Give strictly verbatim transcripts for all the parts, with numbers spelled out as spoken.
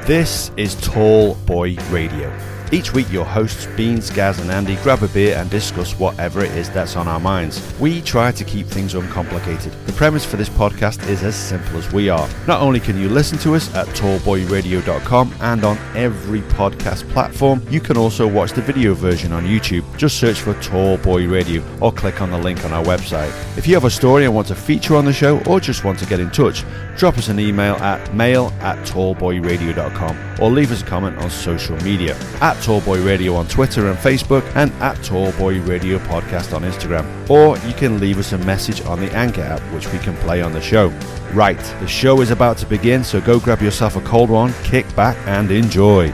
This is Tall Boy Radio. Each week your hosts Beans, Gaz and Andy grab a beer and discuss whatever it is that's on our minds. We try to keep things uncomplicated. The premise for this podcast is as simple as we are. Not only can you listen to us at tall boy radio dot com and on every podcast platform, you can also watch the video version on YouTube. Just search for Tall Boy Radio or click on the link on our website. If you have a story and want to feature on the show or just want to get in touch, drop us an email at mail at tall boy radio dot com or leave us a comment on social media at Tallboy Radio on Twitter and Facebook and at Tallboy Radio Podcast on Instagram. Or you can leave us a message on the Anchor app, which we can play on the show. Right, the show is about to begin, so go grab yourself a cold one, kick back and enjoy.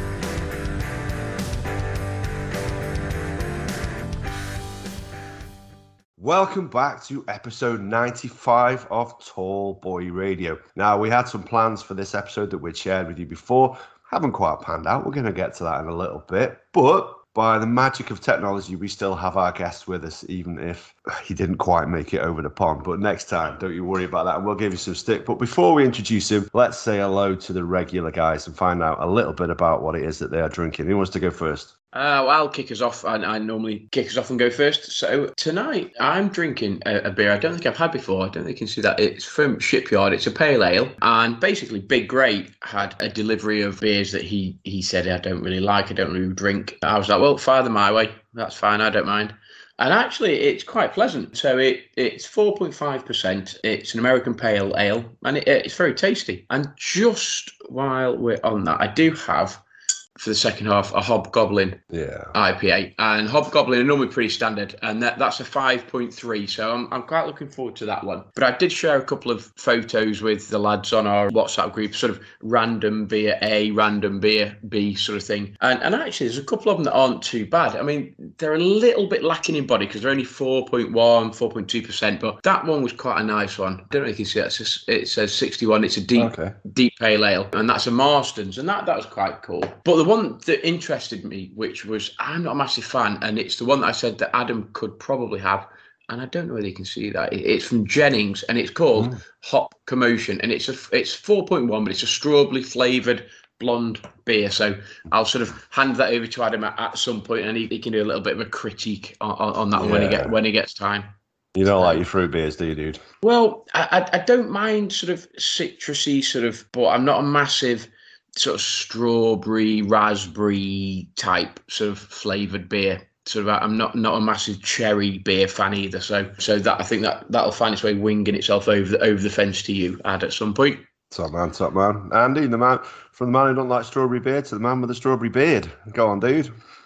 Welcome back to episode ninety-five of Tall Boy Radio. Now, we had some plans for this episode that we'd shared with you before. Haven't quite panned out. We're going to get to that in a little bit. But by the magic of technology, we still have our guest with us, even if he didn't quite make it over the pond. But next time, don't you worry about that, and we'll give you some stick. But before we introduce him, let's say hello to the regular guys and find out a little bit about what it is that they are drinking. Who wants to go first? Uh, well, I'll kick us off. I, I normally kick us off and go first. So tonight I'm drinking a, a beer I don't think I've had before. I don't think you can see that. It's from Shipyard. It's a pale ale. And basically Big Grey had a delivery of beers that he, he said I don't really like, I don't really drink. I was like, well, fire them my way. That's fine. I don't mind. And actually, it's quite pleasant. So it it's four point five percent. It's an American pale ale. And it, it's very tasty. And just while we're on that, I do have, for the second half, a Hobgoblin yeah. I P A. And Hobgoblin are normally pretty standard, and that, that's a five point three, so I'm I'm quite looking forward to that one. But I did share a couple of photos with the lads on our WhatsApp group, sort of random beer A, random beer B sort of thing. And and actually, there's a couple of them that aren't too bad. I mean, they're a little bit lacking in body because they're only four point one, four point two percent, but that one was quite a nice one. I don't know if you can see that. It's just, it says sixty-one. It's a deep, okay. deep pale ale, and that's a Marston's, and that, that was quite cool. But the one that interested me, which was, I'm not a massive fan, and it's the one that I said that Adam could probably have, and I don't know whether you can see that. It's from Jennings, and it's called mm. Hop Commotion, and it's a it's four point one, but it's a strawberry flavoured blonde beer. So I'll sort of hand that over to Adam at, at some point, and he, he can do a little bit of a critique on, on that yeah. when he get when he gets time. You don't like your fruit beers, do you, dude? Well, I, I don't mind sort of citrusy sort of, but I'm not a massive sort of strawberry, raspberry type sort of flavoured beer. Sort of, I'm not not a massive cherry beer fan either. So so that I think that that'll find its way winging itself over the over the fence to you, Ad, at some point. Top man, top man. Andy, the man from the man who don't like strawberry beer to the man with the strawberry beard. Go on, dude.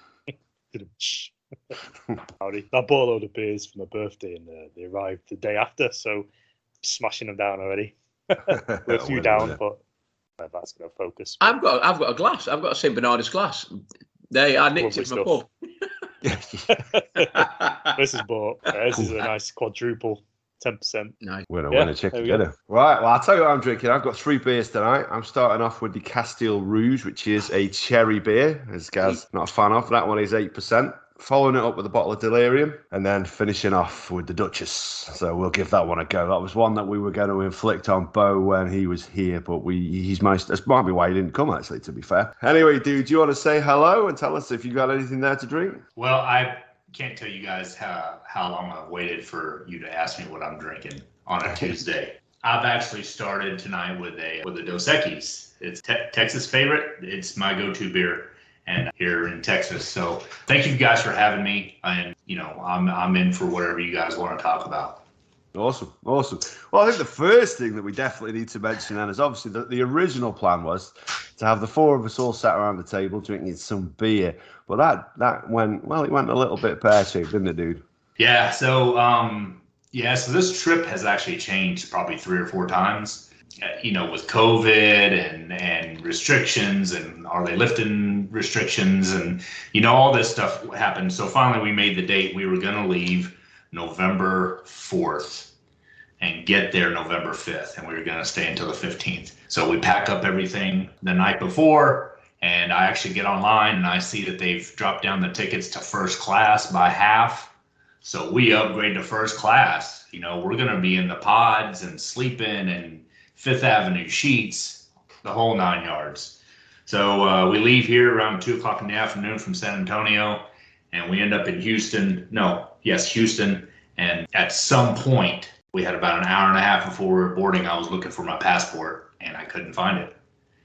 Howdy. I bought a load of beers for my birthday, and uh, they arrived the day after, so smashing them down already. We're a few down, but uh, that's going to focus. I've got, I've got a glass. I've got a Saint Bernardus glass. They, I nicked it from a pub. This is bought. Uh, this is a nice quadruple, ten percent. Nice. Winner, yeah, winner, chicken dinner. Right, well, I'll tell you what I'm drinking. I've got three beers tonight. I'm starting off with the Castile Rouge, which is a cherry beer, as Gaz not a fan of. That one is eight percent. Following it up with a bottle of Delirium, and then finishing off with the Duchess. So we'll give that one a go. That was one that we were going to inflict on Bo when he was here, but we he's managed. This might be why he didn't come, actually, to be fair. Anyway, dude, do you want to say hello and tell us if you got anything there to drink? Well, I can't tell you guys how, how long I've waited for you to ask me what I'm drinking on a Tuesday. I've actually started tonight with a with a Dos Equis. It's te- Texas favorite. It's my go-to beer. And here in Texas. So thank you guys for having me. And, you know, I'm I'm in for whatever you guys want to talk about. Awesome. Awesome. Well, I think the first thing that we definitely need to mention, and is obviously that the original plan was to have the four of us all sat around the table drinking some beer. But that, that went, well, it went a little bit pear-shaped, didn't it, dude? Yeah. So, um, yeah, so this trip has actually changed probably three or four times. You know, with COVID and, and restrictions, and are they lifting restrictions, and, you know, all this stuff happened. So finally we made the date. We were going to leave November fourth and get there November fifth, and we were going to stay until the fifteenth. So we packed up everything the night before, and I actually get online and I see that they've dropped down the tickets to first class by half. So we upgrade to first class. You know, we're going to be in the pods and sleeping and Fifth Avenue sheets, the whole nine yards. So uh, we leave here around two o'clock in the afternoon from San Antonio, and we end up in Houston. No, yes, Houston. And at some point, we had about an hour and a half before we were boarding. I was looking for my passport, and I couldn't find it.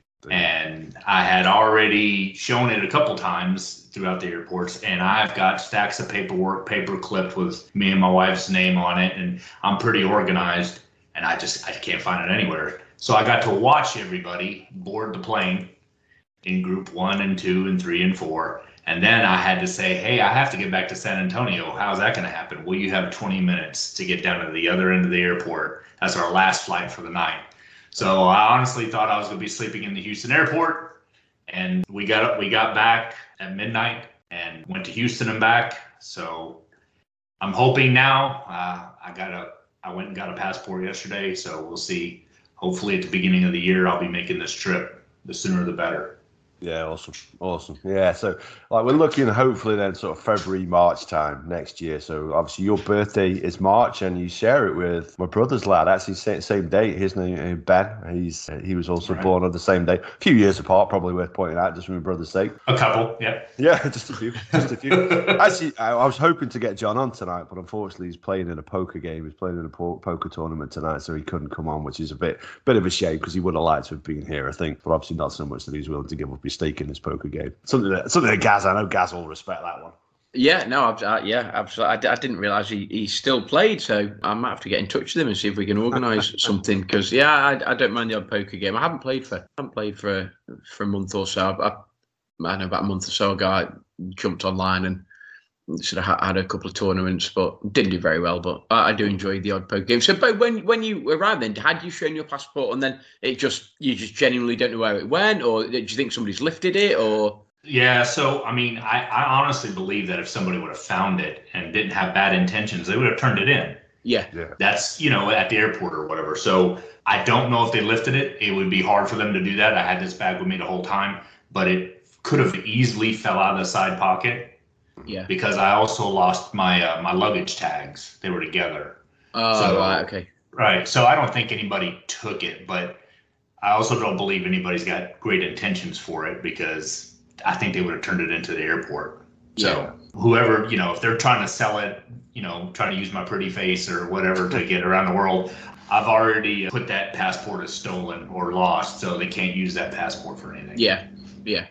And I had already shown it a couple times throughout the airports, and I've got stacks of paperwork, paper clipped with me and my wife's name on it, and I'm pretty organized, and I just I can't find it anywhere. So I got to watch everybody board the plane in group one and two and three and four, and then I had to say, hey, I have to get back to San Antonio. How's that going to happen? Well, you have twenty minutes to get down to the other end of the airport. That's our last flight for the night. So I honestly thought I was going to be sleeping in the Houston airport, and we got up, we got back at midnight and went to Houston and back. So I'm hoping now. Uh, I got a, I went and got a passport yesterday, so we'll see. Hopefully at the beginning of the year, I'll be making this trip. The sooner the better. Yeah, awesome, awesome. Yeah, so like we're looking hopefully then sort of February, March time next year. So obviously your birthday is March, and you share it with my brother's lad. Actually, same, same date. His name is Ben. He's he was also right. born on the same day. A few years apart, probably worth pointing out, just for my brother's sake. A couple, yeah. Yeah, just a few, just a few. Actually, I, I was hoping to get John on tonight, but unfortunately, he's playing in a poker game. He's playing in a po- poker tournament tonight, so he couldn't come on, which is a bit bit of a shame because he would have liked to have been here, I think, but obviously not so much that he's willing to give up his stake in this poker game. Something that, something that Gaz, I know Gaz will respect that one. Yeah, no, uh, yeah, absolutely. I, I didn't realise he, he still played, so I might have to get in touch with him and see if we can organise something. Because yeah, I, I don't mind the odd poker game. I haven't played for I haven't played for for a month or so. I, I, I know about a month or so ago, I jumped online and sort of had a couple of tournaments, but didn't do very well. But I, I do enjoy the odd poker game. So, but when when you arrived, then had you shown your passport, and then it just you just genuinely don't know where it went, or do you think somebody's lifted it, or? Yeah, so I mean, I, I honestly believe that if somebody would have found it and didn't have bad intentions, they would have turned it in. Yeah. yeah. That's, you know, at the airport or whatever. So I don't know if they lifted it. It would be hard for them to do that. I had this bag with me the whole time, but it could have easily fell out of the side pocket. Yeah. Because I also lost my uh, my luggage tags. They were together. Oh, so, right, okay. Right. So I don't think anybody took it, but I also don't believe anybody's got great intentions for it because I think they would have turned it into the airport. So yeah. Whoever, you know, if they're trying to sell it, you know, trying to use my pretty face or whatever to get around the world, I've already put that passport as stolen or lost, so they can't use that passport for anything. Yeah, yeah.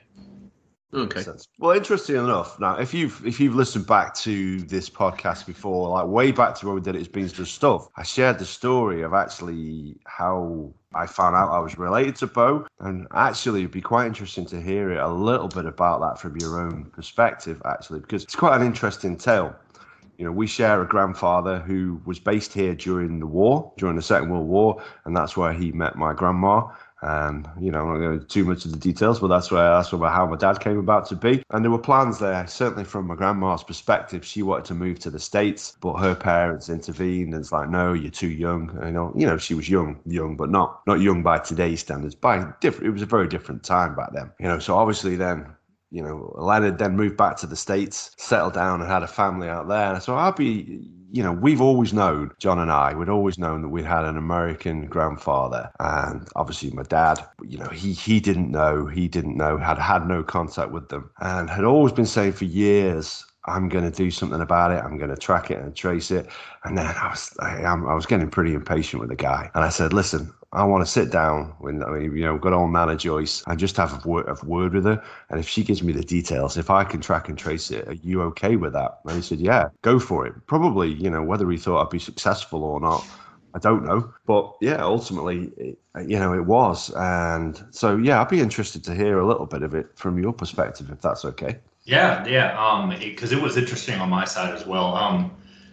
Okay. Well, interesting enough. Now, if you've if you've listened back to this podcast before, like way back to when we did It's Beans Just Stuff, I shared the story of actually how I found out I was related to Bo, and actually it'd be quite interesting to hear it a little bit about that from your own perspective, actually, because it's quite an interesting tale. You know, we share a grandfather who was based here during the war, during the Second World War, and that's where he met my grandma. And, you know, I'm not going to go into too much of the details, but that's where that's where how my dad came about to be. And there were plans there, certainly from my grandma's perspective. She wanted to move to the States, but her parents intervened and it's like, no, you're too young. You know, you know, she was young, young, but not not young by today's standards. By different, it was a very different time back then. You know, so obviously then, you know, Leonard then moved back to the States, settled down and had a family out there. And so I'll be, you know, we've always known, John and I, we'd always known that we had an American grandfather. And obviously my dad, you know, he he didn't know, he didn't know, had had no contact with them and had always been saying for years, I'm going to do something about it. I'm going to track it and trace it. And then I was, I, I was getting pretty impatient with the guy. And I said, listen, I want to sit down with, I mean, you know, good old Nana Joyce and just have a word, a word with her. And if she gives me the details, if I can track and trace it, are you okay with that? And he said, yeah, go for it. Probably, you know, whether he thought I'd be successful or not, I don't know. But yeah, ultimately, it, you know, it was. And so, yeah, I'd be interested to hear a little bit of it from your perspective, if that's okay. Yeah, yeah, um, because it, it was interesting on my side as well. Um,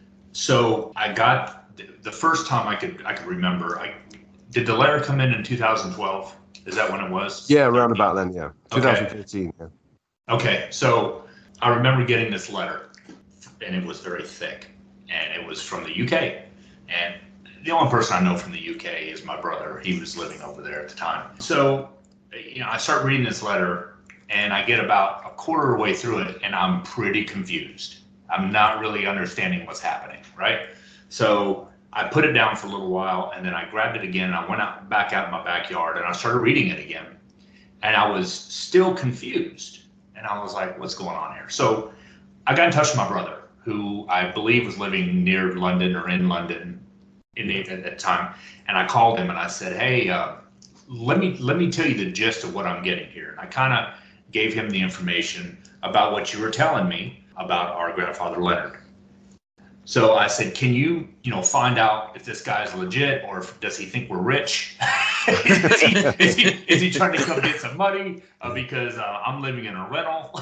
so I got the first time I could I could remember. I did the letter come in in two thousand twelve? Is that when it was? Yeah, around about then. Yeah, twenty fifteen. Okay. Yeah. Okay, so I remember getting this letter, and it was very thick, and it was from the U K, and the only person I know from the U K is my brother. He was living over there at the time. So, you know, I start reading this letter. And I get about a quarter of the way through it, and I'm pretty confused. I'm not really understanding what's happening, right? So I put it down for a little while, and then I grabbed it again, and I went out back out in my backyard, and I started reading it again. and I was still confused. And I was like, what's going on here? So I got in touch with my brother, who I believe was living near London or in London in the, at that time. And I called him and I said, hey, uh, let me let me tell you the gist of what I'm getting here. And I kind of gave him the information about what you were telling me about our grandfather Leonard. So I said, can you, you know, find out if this guy's legit, or if, does he think we're rich? is, he, is, he, is he trying to come get some money uh, because uh, I'm living in a rental?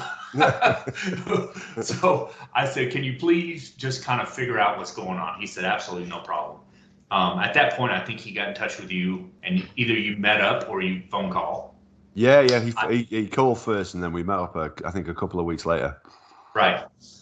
So I said, can you please just kind of figure out what's going on? He said, absolutely no problem. Um, at that point, I think he got in touch with you, and either you met up or you phone call. Yeah, yeah. He, I, he, he called first, and then we met up, uh, I think, a couple of weeks later. Right.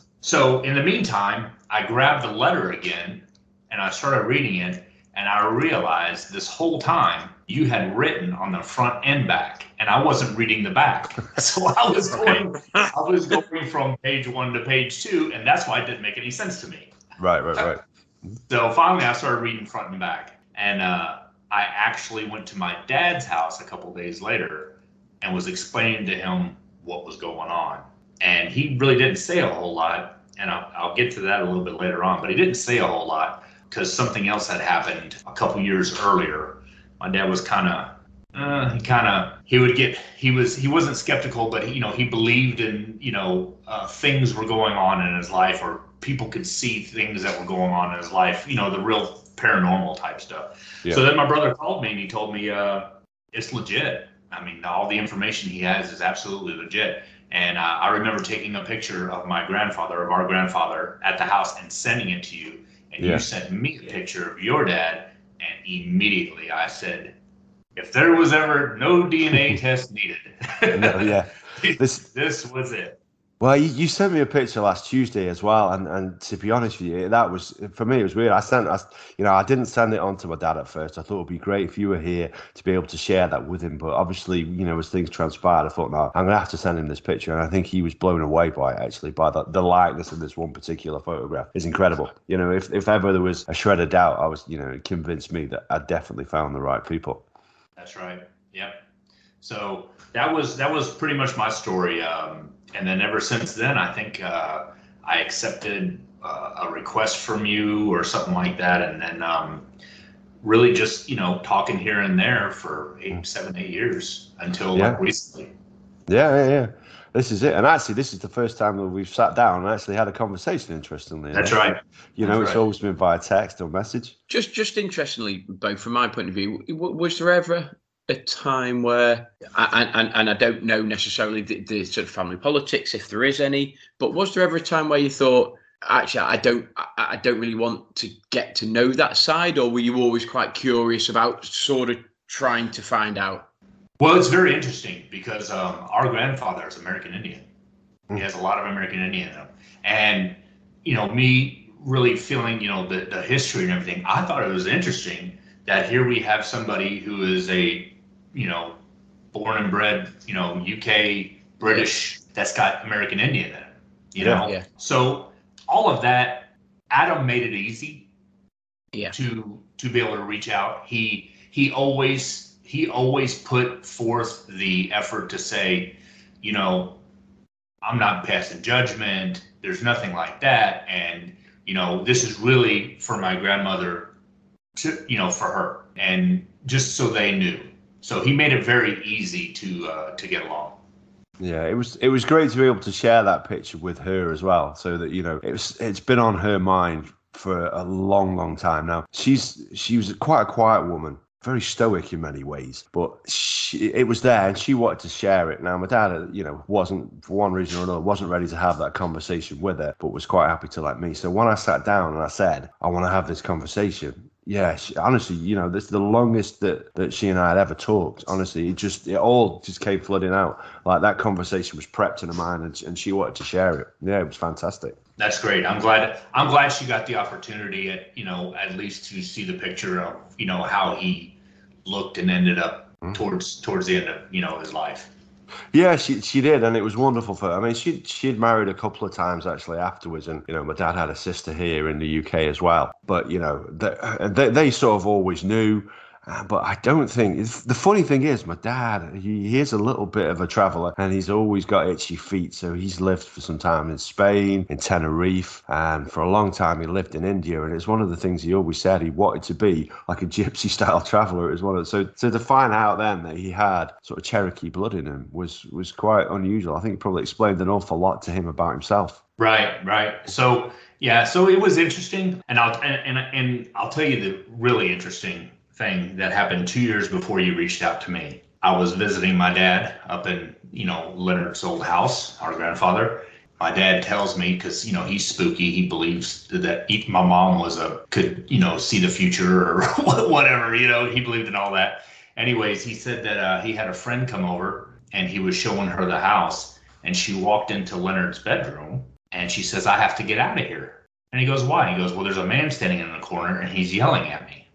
So in the meantime, I grabbed the letter again and I started reading it, and I realized this whole time you had written on the front and back, and I wasn't reading the back. So I was going, I was going from page one to page two, and that's why it didn't make any sense to me. Right, right, right. So finally I started reading front and back, and uh, I actually went to my dad's house a couple of days later and was explaining to him what was going on. And he really didn't say a whole lot, and I'll, I'll get to that a little bit later on, but he didn't say a whole lot because something else had happened a couple years earlier. My dad was kind of, uh, he kind of, he would get, he was, he wasn't skeptical, but he, you know, he believed in, you know, uh, things were going on in his life, or people could see things that were going on in his life, you know, the real paranormal type stuff. Yeah. So then my brother called me and he told me, uh, it's legit. I mean, all the information he has is absolutely legit. And uh, I remember taking a picture of my grandfather, of our grandfather, at the house and sending it to you. And yeah. You sent me a picture of your dad. And immediately I said, if there was ever no D N A test needed, no, yeah, this this was it. Well, you, you sent me a picture last Tuesday as well, and, and to be honest with you, that was, for me, it was weird. I sent, I, you know, I didn't send it on to my dad at first. I thought it would be great if you were here to be able to share that with him. But obviously, you know, as things transpired, I thought, no, I'm going to have to send him this picture. And I think he was blown away by it, actually, by the, the likeness of this one particular photograph. It's incredible. You know, if, if ever there was a shred of doubt, I was, you know, it convinced me that I definitely found the right people. That's right. Yep. So that was, that was pretty much my story. Um, And then ever since then, I think uh, I accepted uh, a request from you or something like that. And then um, really just, you know, talking here and there for eight, seven, eight years until yeah. like recently. Yeah, yeah, yeah. This is it. And actually, this is the first time that we've sat down and actually had a conversation, interestingly. That's yeah? right. You know, That's it's right. always been via text or message. Just, just interestingly, Bo, from my point of view, was there ever a time where, and, and, and I don't know necessarily the, the sort of family politics, if there is any, but was there ever a time where you thought, actually, I don't, I, I don't really want to get to know that side, or were you always quite curious about sort of trying to find out? Well, it's very interesting because um, our grandfather is American Indian. He has a lot of American Indian in him. And, you know, me really feeling, you know, the, the history and everything, I thought it was interesting that here we have somebody who is a, you know, born and bred, you know, U K, British, that's got American Indian in it, you yeah. know? Yeah. So all of that, Adam made it easy yeah. to to be able to reach out. He he always he always put forth the effort to say, you know, I'm not passing judgment. There's nothing like that. And, you know, this is really for my grandmother to, you know, for her, and just so they knew. So he made it very easy to uh, to get along. Yeah, it was it was great to be able to share that picture with her as well, so that, you know, it was it's been on her mind for a long, long time now. She's she was quite a quiet woman, very stoic in many ways, but she, it was there and she wanted to share it. Now, my dad, you know, wasn't, for one reason or another, wasn't ready to have that conversation with her, but was quite happy to let me. So when I sat down and I said, I want to have this conversation, yeah, she, honestly, you know, this is the longest that, that she and I had ever talked. Honestly, it just, it all just came flooding out. Like, that conversation was prepped in her mind, and, and she wanted to share it. Yeah, it was fantastic. That's great. I'm glad. I'm glad she got the opportunity, at you know, at least to see the picture of, you know, how he looked and ended up mm-hmm. towards towards the end of, you know, his life. Yeah, she she did, and it was wonderful for her. I mean, she she'd married a couple of times actually afterwards, and, you know, my dad had a sister here in the U K as well. But, you know, they they, they sort of always knew, Uh, but I don't think it's, the funny thing is, my dad, he, he is a little bit of a traveller, and he's always got itchy feet. So he's lived for some time in Spain, in Tenerife, and for a long time he lived in India. And it's one of the things he always said he wanted to be like a gypsy style traveller. It was one of so so to find out then that he had sort of Cherokee blood in him was was quite unusual. I think it probably explained an awful lot to him about himself. Right, right. So yeah, so it was interesting, and I'll and and, and I'll tell you the really interesting thing that happened two years before you reached out to me. I was visiting my dad up in, you know, Leonard's old house, our grandfather. My dad tells me, because, you know, he's spooky. He believes that my mom was a, could, you know, see the future or whatever, you know, he believed in all that. Anyways, he said that uh, he had a friend come over and he was showing her the house, and she walked into Leonard's bedroom and she says, I have to get out of here. And he goes, why? He goes, well, there's a man standing in the corner and he's yelling at me.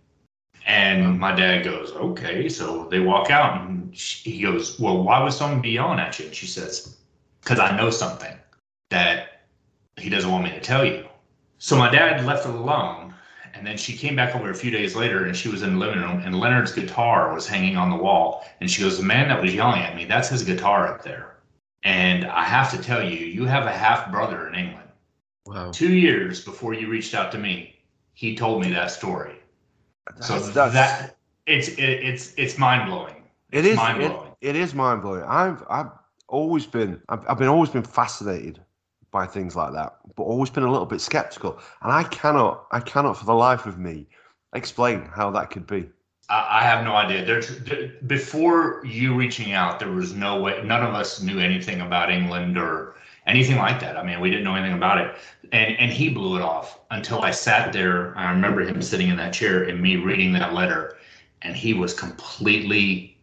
And my dad goes, okay. So they walk out, and she, he goes, well, why would someone be yelling at you? And she says, because I know something that he doesn't want me to tell you. So my dad left her alone. And then she came back over a few days later, and she was in the living room, and Leonard's guitar was hanging on the wall. And she goes, the man that was yelling at me, that's his guitar up there. And I have to tell you, you have a half brother in England. Wow. Two years before you reached out to me, he told me that story. So That's, that's, that it's it, it's it's mind blowing. It is mind it, blowing. it is mind blowing. I've I've always been I've, I've been always been fascinated by things like that, but always been a little bit skeptical. And I cannot I cannot for the life of me explain how that could be. I, I have no idea. There's there, before you reaching out, there was no way. None of us knew anything about England or anything like that. I mean, we didn't know anything about it. And and he blew it off until I sat there. I remember him sitting in that chair and me reading that letter, and he was completely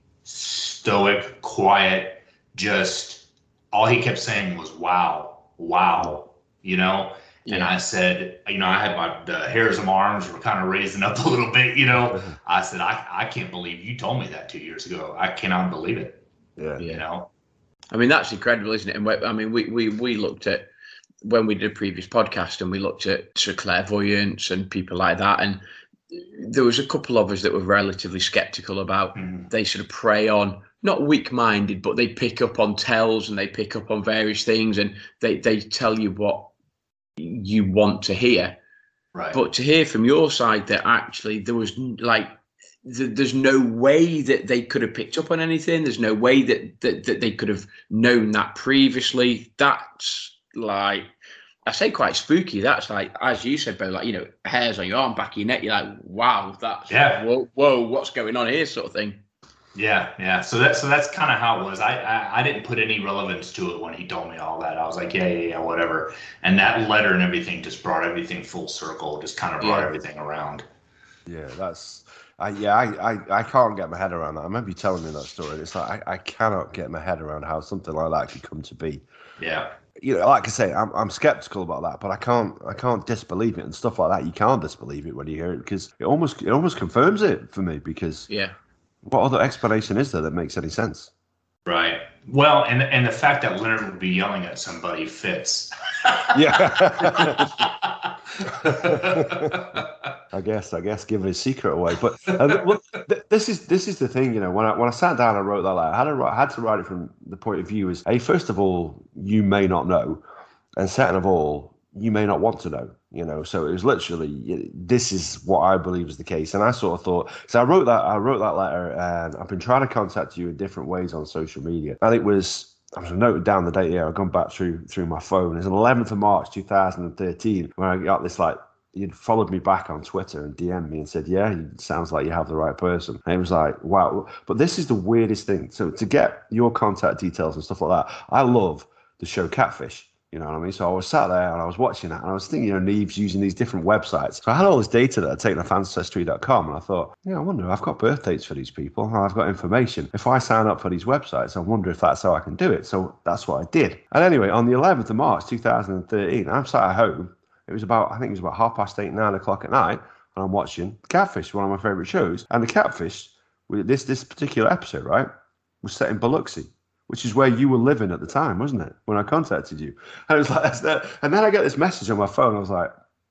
stoic, quiet, just all he kept saying was, wow, wow, you know? Yeah. And I said, you know, I had my the hairs of my arms were kind of raising up a little bit, you know? I said, I, I can't believe you told me that two years ago. I cannot believe it. Yeah. You know? I mean, that's incredible, isn't it? And we, I mean, we, we, we looked at, when we did a previous podcast, and we looked at sort of clairvoyance and people like that. And there was a couple of us that were relatively skeptical about, mm. they sort of prey on, not weak-minded, but they pick up on tells and they pick up on various things, and they, they tell you what you want to hear. Right. But to hear from your side that actually there was like, th- there's no way that they could have picked up on anything. There's no way that, that, that they could have known that previously. That's like, I say quite spooky. That's like, as you said, Bo, like, you know, hairs on your arm, back of your neck. You're like, wow, that's, yeah. whoa, whoa, what's going on here, sort of thing. Yeah, yeah. So that so that's kind of how it was. I, I I didn't put any relevance to it when he told me all that. I was like, yeah, yeah, yeah, whatever. And that letter and everything just brought everything full circle. Just kind of brought yeah. everything around. Yeah, that's. I, yeah, I, I, I can't get my head around that. I remember you telling me that story. It's like I, I cannot get my head around how something like that could come to be. Yeah. You know, like I say, I'm I'm skeptical about that, but I can't I can't disbelieve it and stuff like that. You can't disbelieve it when you hear it because it almost it almost confirms it for me because yeah. What other explanation is there that makes any sense? Right. Well, and and the fact that Leonard would be yelling at somebody fits. Yeah. I guess. I guess giving his secret away. But uh, well, th- this is this is the thing. You know, when I when I sat down and wrote that letter, I had to write, I had to write it from the point of view as, hey, first of all, you may not know, and second of all, you may not want to know. You know, so it was literally, this is what I believe is the case. And I sort of thought, so I wrote that, I wrote that letter, and I've been trying to contact you in different ways on social media. And it was, I was noted down the date here, I've gone back through through my phone. It's the eleventh of March, two thousand thirteen, where I got this, like, you'd followed me back on Twitter and D M'd me and said, yeah, it sounds like you have the right person. And it was like, wow. But this is the weirdest thing. So to get your contact details and stuff like that, I love the show Catfish. You know what I mean? So I was sat there and I was watching that and I was thinking, you know, Neve's using these different websites. So I had all this data that I'd taken off Ancestry dot com and I thought, yeah, I wonder, I've got birth dates for these people and I've got information. If I sign up for these websites, I wonder if that's how I can do it. So that's what I did. And anyway, on the eleventh of March, two thousand thirteen, I'm sat at home. It was about, I think it was about half past eight, nine o'clock at night. And I'm watching Catfish, one of my favorite shows. And the Catfish, this, this particular episode, right, was set in Biloxi, which is where you were living at the time, wasn't it? When I contacted you. And it was like, that's that. And then I get this message on my phone. I was like,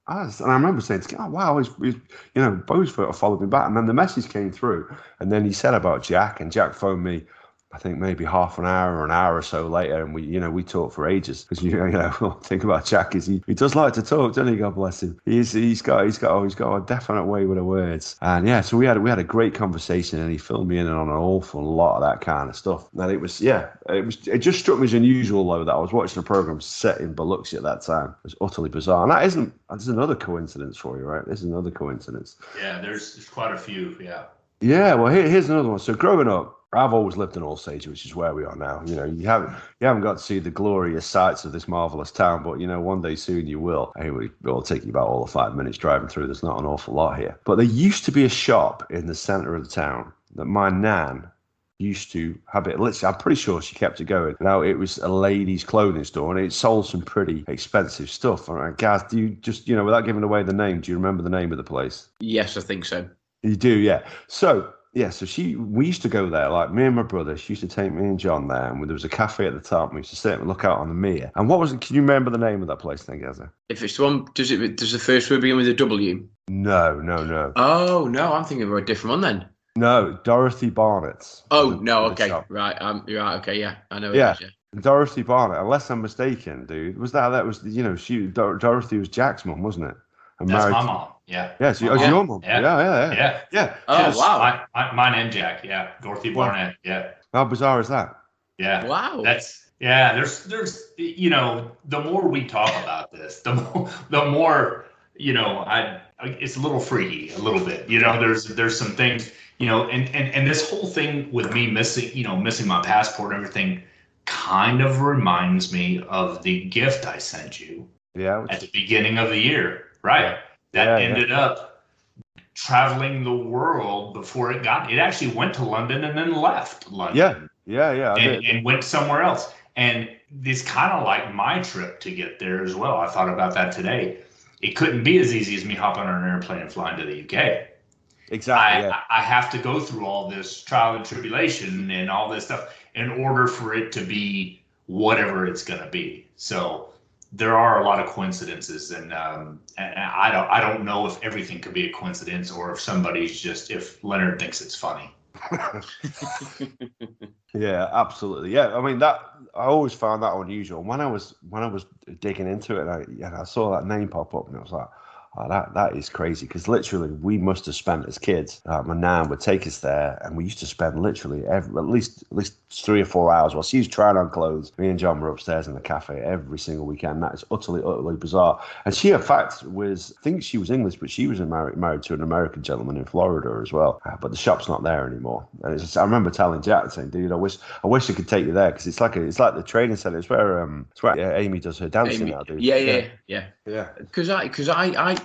As, and I remember saying, "Oh wow, he's, he's, you know, Bo's followed me back." And then the message came through, and then he said about Jack, and Jack phoned me, I think maybe half an hour or an hour or so later, and we, you know, we talked for ages. Because you know, one thing about Jack is he, he does like to talk, doesn't he? God bless him. He's he's got he's got oh, he's got a definite way with the words, and yeah, so we had we had a great conversation, and he filled me in on an awful lot of that kind of stuff. And it was yeah, it was it just struck me as unusual though that I was watching a program set in Biloxi at that time. It was utterly bizarre, and that isn't that's another coincidence for you, right? This is another coincidence. Yeah, there's, there's quite a few. Yeah. Yeah. Well, here, here's another one. So growing up, I've always lived in Allsage, which is where we are now. You know, you haven't you haven't got to see the glorious sights of this marvelous town, but you know, one day soon you will. Anyway, it'll take you about all of five minutes driving through. There's not an awful lot here, but there used to be a shop in the centre of the town that my nan used to have it. Literally, I'm pretty sure she kept it going. Now it was a ladies' clothing store, and it sold some pretty expensive stuff. All right, Gaz, do you just you know, without giving away the name, do you remember the name of the place? Yes, I think so. You do, yeah. So. Yeah, so she, we used to go there, like me and my brother, she used to take me and John there, and there was a cafe at the top, and we used to sit and look out on the mere. And what was it, can you remember the name of that place then, Gaza? If it's the one, does it, does the first word begin with a W? No, no, no. Oh, no, I'm thinking of a different one then. No, Dorothy Barnett's. Oh, the, no, okay, right, um, you're right, okay, yeah, I know it yeah. is, yeah. Dorothy Barnett, unless I'm mistaken, dude, was that, that was, you know, she, Dor- Dorothy was Jack's mum, wasn't it? And That's my mom. Yeah. Yeah. So, oh, yeah. your mom. Yeah. Yeah. Yeah. Yeah. yeah. Oh, Just, wow. My, my, mine and Jack. Yeah. Dorothy Wow. Barnett. Yeah. How bizarre is that? Yeah. Wow. That's, yeah. There's, there's, you know, the more we talk about this, the more, the more, you know, I, it's a little freaky, a little bit, you know, there's, there's some things, you know, and, and, and this whole thing with me missing, you know, missing my passport and everything kind of reminds me of the gift I sent you Yeah. Which, at the beginning of the year. Right. That Yeah, ended yeah. up traveling the world before it got. It actually went to London and then left London. yeah. Yeah. Yeah. I And, did. and went somewhere else. And this kind of like my trip to get there as well. I thought about that today. It couldn't be as easy as me hopping on an airplane and flying to the U K. Exactly. I, Yeah. I have to go through all this trial and tribulation and all this stuff in order for it to be whatever it's going to be. So there are a lot of coincidences, and, um, and I don't I don't know if everything could be a coincidence or if somebody's just if Leonard thinks it's funny. Yeah, absolutely. Yeah, I mean that. I always found that unusual. When I was when I was digging into it, I, and I saw that name pop up, and I was like, "Oh, that that is crazy." Because literally, we must have spent as kids. Uh, my nan would take us there, and we used to spend literally every, at least at least three or four hours while she was trying on clothes. Me and John were upstairs in the cafe every single weekend. That is utterly utterly bizarre. And she, in fact, was I think she was English, but she was married married to an American gentleman in Florida as well. Uh, but the shop's not there anymore. And it's just, I remember telling Jack, saying, "Dude, I wish I wish I could take you there because it's like a, it's like the training center. It's where um it's where yeah, Amy does her dancing Amy, now, dude. yeah, yeah, yeah. yeah. Because I, because I, I,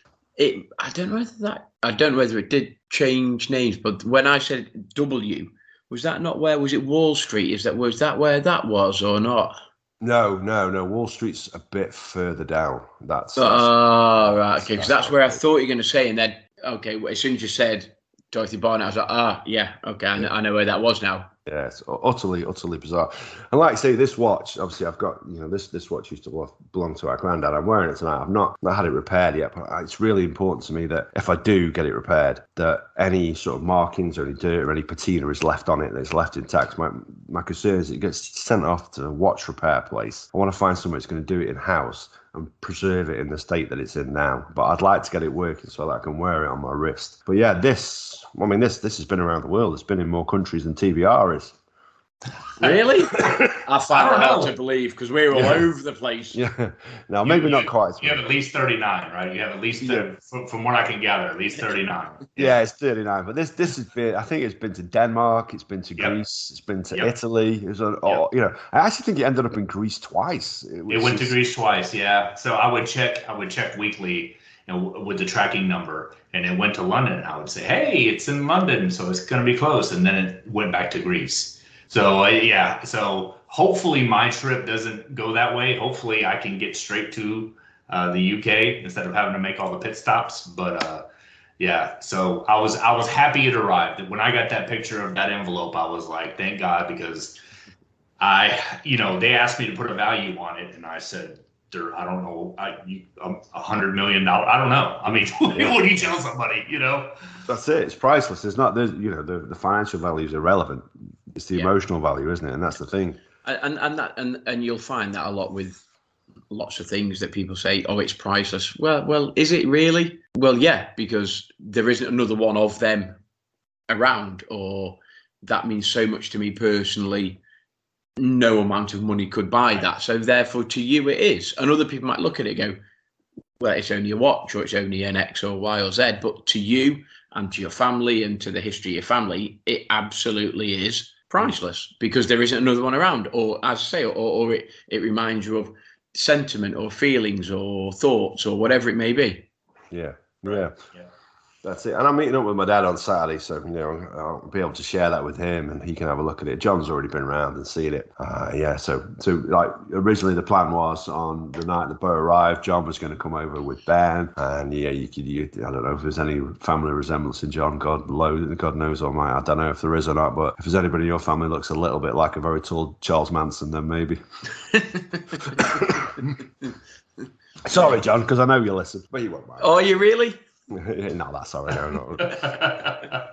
it, I don't know whether that, I don't know whether it did change names, but when I said W, was that not where, was it Wall Street? Is that, was that where that was or not? No, no, no. Wall Street's a bit further down. That's. that's Oh, right, okay, because that's that's where I okay. thought you were going to say, and then, okay, well, as soon as you said Dorothy Barnett, I was like, ah, yeah, okay, I know, I know where that was now. Yeah, it's utterly, utterly bizarre. And like I say, this watch, obviously, I've got, you know, this this watch used to belong to our granddad. I'm wearing it tonight. I've not, not had it repaired yet, but it's really important to me that if I do get it repaired, that any sort of markings or any dirt or any patina is left on it, that it's left intact. My my concern is it gets sent off to a watch repair place. I want to find somewhere that's going to do it in-house and preserve it in the state that it's in now. But I'd like to get it working so that I can wear it on my wrist. But yeah, this, I mean, this this has been around the world. It's been in more countries than T B R is. Really? I find that hard to believe because we're all Yeah. over the place. Yeah. No, maybe You- not you- quite. as You have much. at least thirty-nine, right? You have at least, Yeah. from, from what I can gather, at least thirty-nine. Yeah, it's thirty-nine. But this this has been, I think it's been to Denmark, it's been to Yep. Greece, it's been to Yep. Italy. It was on, oh, you know, I actually think it ended up in Greece twice. It was went to just- Greece twice, yeah. So I would check, I would check weekly, you know, with the tracking number, and it went to London. I would say, hey, it's in London, so it's going to be close, and then it went back to Greece. So uh, yeah, so hopefully my trip doesn't go that way. Hopefully I can get straight to uh, the U K instead of having to make all the pit stops. But uh, yeah, so I was I was happy it arrived. When I got that picture of that envelope, I was like, thank God, because I, you know, they asked me to put a value on it, and I said, they're, I don't know, I, you, um, a hundred million dollars. I don't know. I mean, what do you tell somebody, you know? That's it. It's priceless. It's not, there's, you know, the, the financial value is irrelevant. It's the yeah. emotional value, isn't it? And that's the thing. And and that and, and you'll find that a lot with lots of things that people say, oh, it's priceless. Well, well, is it really? Well, yeah, because there isn't another one of them around, or that means so much to me personally. No amount of money could buy that. So therefore, to you, it is. And other people might look at it and go, well, it's only a watch, or it's only an X or Y or Z. But to you and to your family and to the history of your family, it absolutely is priceless, because there isn't another one around. Or as I say, or, or it, it reminds you of sentiment or feelings or thoughts or whatever it may be. Yeah, yeah. yeah. That's it. And I'm meeting up with my dad on Saturday, so you know I'll be able to share that with him, and he can have a look at it. John's already been around and seen it. Uh, yeah, so so like originally the plan was on the night the boat arrived, John was going to come over with Ben, and yeah, you could. You, I don't know if there's any family resemblance in John. God, load, God knows, or my, I don't know if there is or not. But if there's anybody in your family looks a little bit like a very tall Charles Manson, then maybe. Sorry, John, because I know you listen, but you won't mind. Oh, you really? No, that's all right. No, no.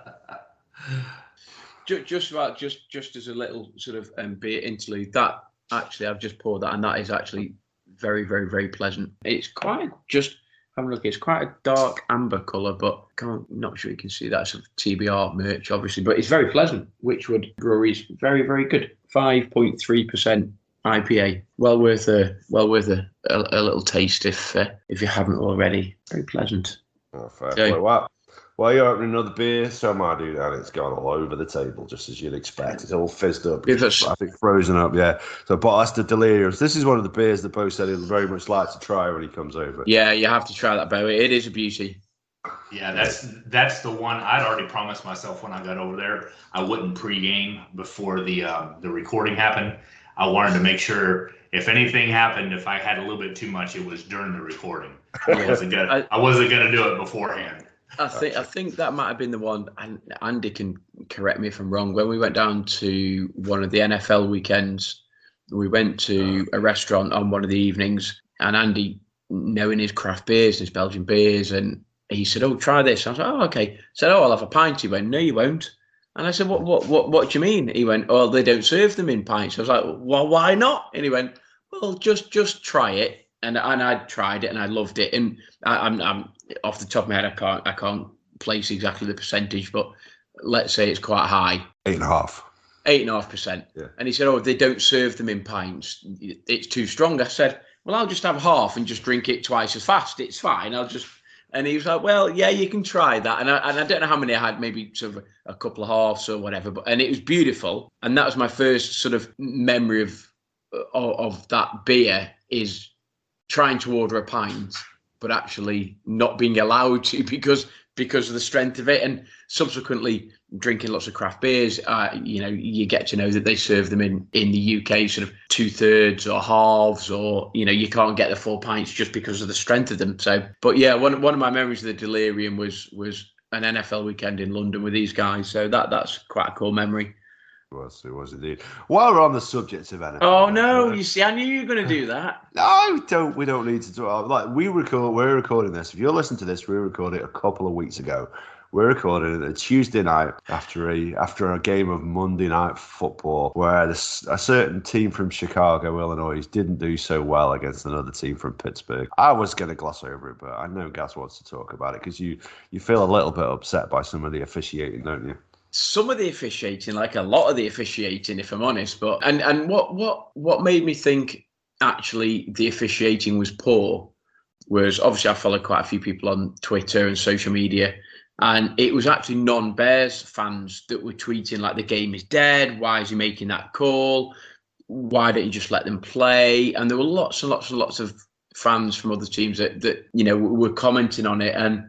just, just about just just as a little sort of um, beer interlude, that actually I've just poured that, and that is actually very, very, very pleasant. It's quite just have a look. It's quite a dark amber colour, but can't not sure you can see that sort of T B R merch, obviously. But it's very pleasant. Wychwood Brewery's very, very good. Five point three percent I P A. Well worth a well worth a, a, a little taste if uh, if you haven't already. Very pleasant. Oh, fair play. Well, while you're opening another beer, so my dude, and it's gone all over the table, just as you'd expect. It's all fizzed up. It's, I think frozen up, yeah. So, but that's the Deliriums. This is one of the beers that Bo said he'd very much like to try when he comes over. Yeah, you have to try that, Bo. It is a beauty. Yeah, that's that's the one. I'd already promised myself when I got over there I wouldn't pregame before the um, the recording happened. I wanted to make sure if anything happened, if I had a little bit too much, it was during the recording. I wasn't gonna, I, I wasn't gonna do it beforehand. I think I think that might have been the one. And Andy can correct me if I'm wrong. When we went down to one of the N F L weekends, we went to a restaurant on one of the evenings, and Andy, knowing his craft beers, his Belgian beers, and he said, "Oh, try this." I was like, "Oh, okay." I said, "Oh, I'll have a pint." He went, "No, you won't." And I said, "What, what, what, what do you mean?" He went, "Oh, they don't serve them in pints." I was like, "Well, why not?" And he went, "Well, just, just try it." And and I tried it and I loved it. And I, I'm, I'm off the top of my head, I can't, I can't place exactly the percentage, but let's say it's quite high. Eight and a half. Eight and a half percent. Yeah. And he said, "Oh, they don't serve them in pints. It's too strong." I said, "Well, I'll just have half and just drink it twice as fast. It's fine. I'll just." And he was like, "Well, yeah, you can try that." And I, and I don't know how many I had, maybe sort of a couple of halves or whatever. But and it was beautiful. And that was my first sort of memory of of, of that beer, is trying to order a pint, but actually not being allowed to because because of the strength of it. And subsequently drinking lots of craft beers, uh, you know, you get to know that they serve them in, in the U K sort of two thirds or halves, or, you know, you can't get the full pints just because of the strength of them. So, but yeah, one, one of my memories of the Delirium was, was an N F L weekend in London with these guys. So that, that's quite a cool memory. It was, it was indeed. While we're on the subject of N F L, oh no! You see, I knew you were going to do that. No, we don't. We don't need to talk. Like we record, we're recording this. If you're listening to this, we recorded it a couple of weeks ago. We're recording it a Tuesday night after a after a game of Monday Night Football, where this, a certain team from Chicago, Illinois, didn't do so well against another team from Pittsburgh. I was going to gloss over it, but I know Gaz wants to talk about it because you you feel a little bit upset by some of the officiating, don't you? Some of the officiating, like a lot of the officiating, if I'm honest. But and and what what what made me think actually the officiating was poor was, obviously I follow quite a few people on Twitter and social media, and it was actually non-Bears fans that were tweeting like the game is dead. Why is he making that call? Why don't you just let them play? And there were lots and lots and lots of fans from other teams that that you know were commenting on it. And.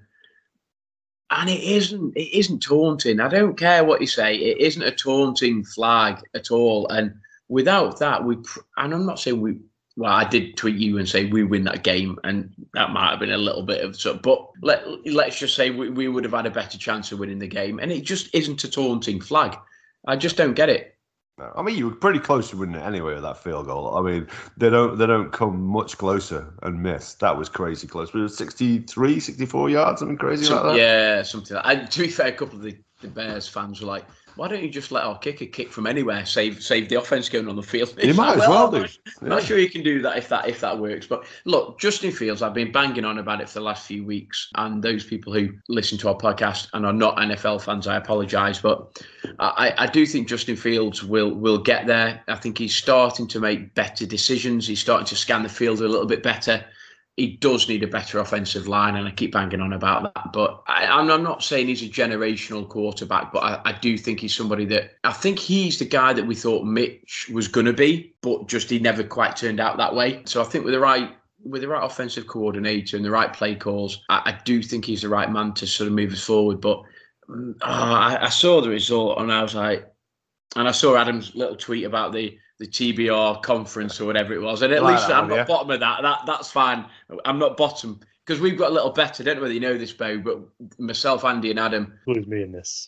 And it isn't, it isn't taunting. I don't care what you say. It isn't a taunting flag at all. And without that, we, and I'm not saying we, well, I did tweet you and say we win that game, and that might have been a little bit of, so, but let, let's just say we, we would have had a better chance of winning the game. And it just isn't a taunting flag. I just don't get it. No, I mean, you were pretty close to winning it anyway with that field goal. I mean, they don't they don't come much closer and miss. That was crazy close. But it was sixty-three, sixty-four yards, something crazy Some, like that. Yeah, something like that. And to be fair, a couple of the, the Bears fans were like, why don't you just let our kicker kick from anywhere, save save the offense going on the field? You It's might like, as well I'm do. Not, Yeah. not sure you can do that if that if that works. But look, Justin Fields, I've been banging on about it for the last few weeks. And those people who listen to our podcast and are not N F L fans, I apologise. But I, I do think Justin Fields will will get there. I think he's starting to make better decisions. He's starting to scan the field a little bit better. He does need a better offensive line, and I keep banging on about that. But I, I'm, I'm not saying he's a generational quarterback, but I, I do think he's somebody that I think he's the guy that we thought Mitch was going to be, but just he never quite turned out that way. So I think with the right with the right offensive coordinator and the right play calls, I, I do think he's the right man to sort of move us forward. But oh, I, I saw the result, and I was like, and I saw Adam's little tweet about the. the T B R conference or whatever it was. And at Like least that I'm one, not yeah. bottom of that. That That's fine. I'm not bottom because we've got a little bet. I don't know whether you know this, Bo, but myself, Andy and Adam. Include me in this.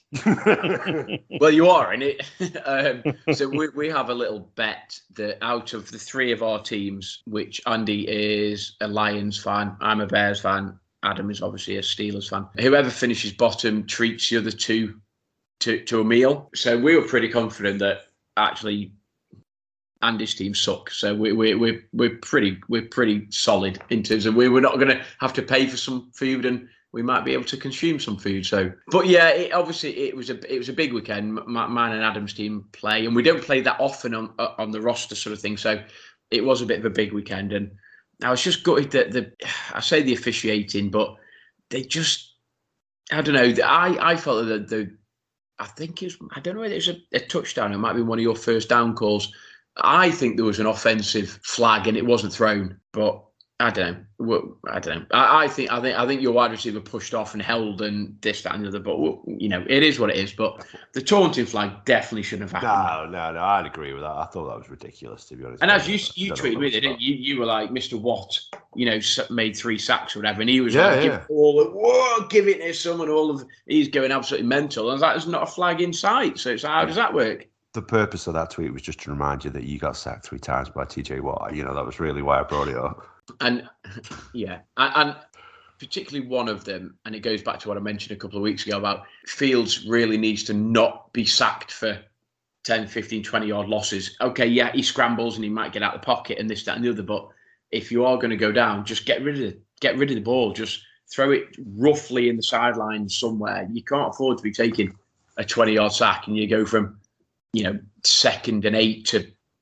Well, you are in it. um, so we, we have a little bet that out of the three of our teams, which Andy is a Lions fan, I'm a Bears fan, Adam is obviously a Steelers fan. Whoever finishes bottom treats the other two to, to a meal. So we were pretty confident that actually Andy's team suck, so we we we we're pretty we're pretty solid in terms of we we're not going to have to pay for some food, and we might be able to consume some food. So, but yeah, it, obviously it was a it was a big weekend. M- mine and Adam's team play, and we don't play that often on on the roster sort of thing. So it was a bit of a big weekend, and I was just gutted that the I say the officiating, but they just I don't know. I I felt that the I think it's I don't know whether it was a, a touchdown. It might be one of your first down calls. I think there was an offensive flag and it wasn't thrown, but I don't know. Well, I don't know. I, I think I think I think your wide receiver pushed off and held and this, that, and the other. But you know, it is what it is. But the taunting flag definitely shouldn't have happened. No, no, no. I'd agree with that. I thought that was ridiculous, to be honest. And as you you Don't know tweeted what me, it's didn't about. you? You were like Mister Watt, you know, made three sacks or whatever, and he was Yeah, like, yeah. give all of, whoa, give it to someone. All of he's going absolutely mental. And I was like, there's not a flag in sight. So it's how does that work? The purpose of that tweet was just to remind you that you got sacked three times by T J Watt. You know, that was really why I brought it up. And yeah, and, and particularly one of them, and it goes back to what I mentioned a couple of weeks ago about Fields really needs to not be sacked for ten, fifteen, twenty yard losses. Okay, yeah, he scrambles and he might get out of the pocket and this, that, and the other, but if you are going to go down, just get rid of it. Get rid of the ball. Just throw it roughly in the sideline somewhere. You can't afford to be taking a twenty yard sack and you go from, you know, second and eight to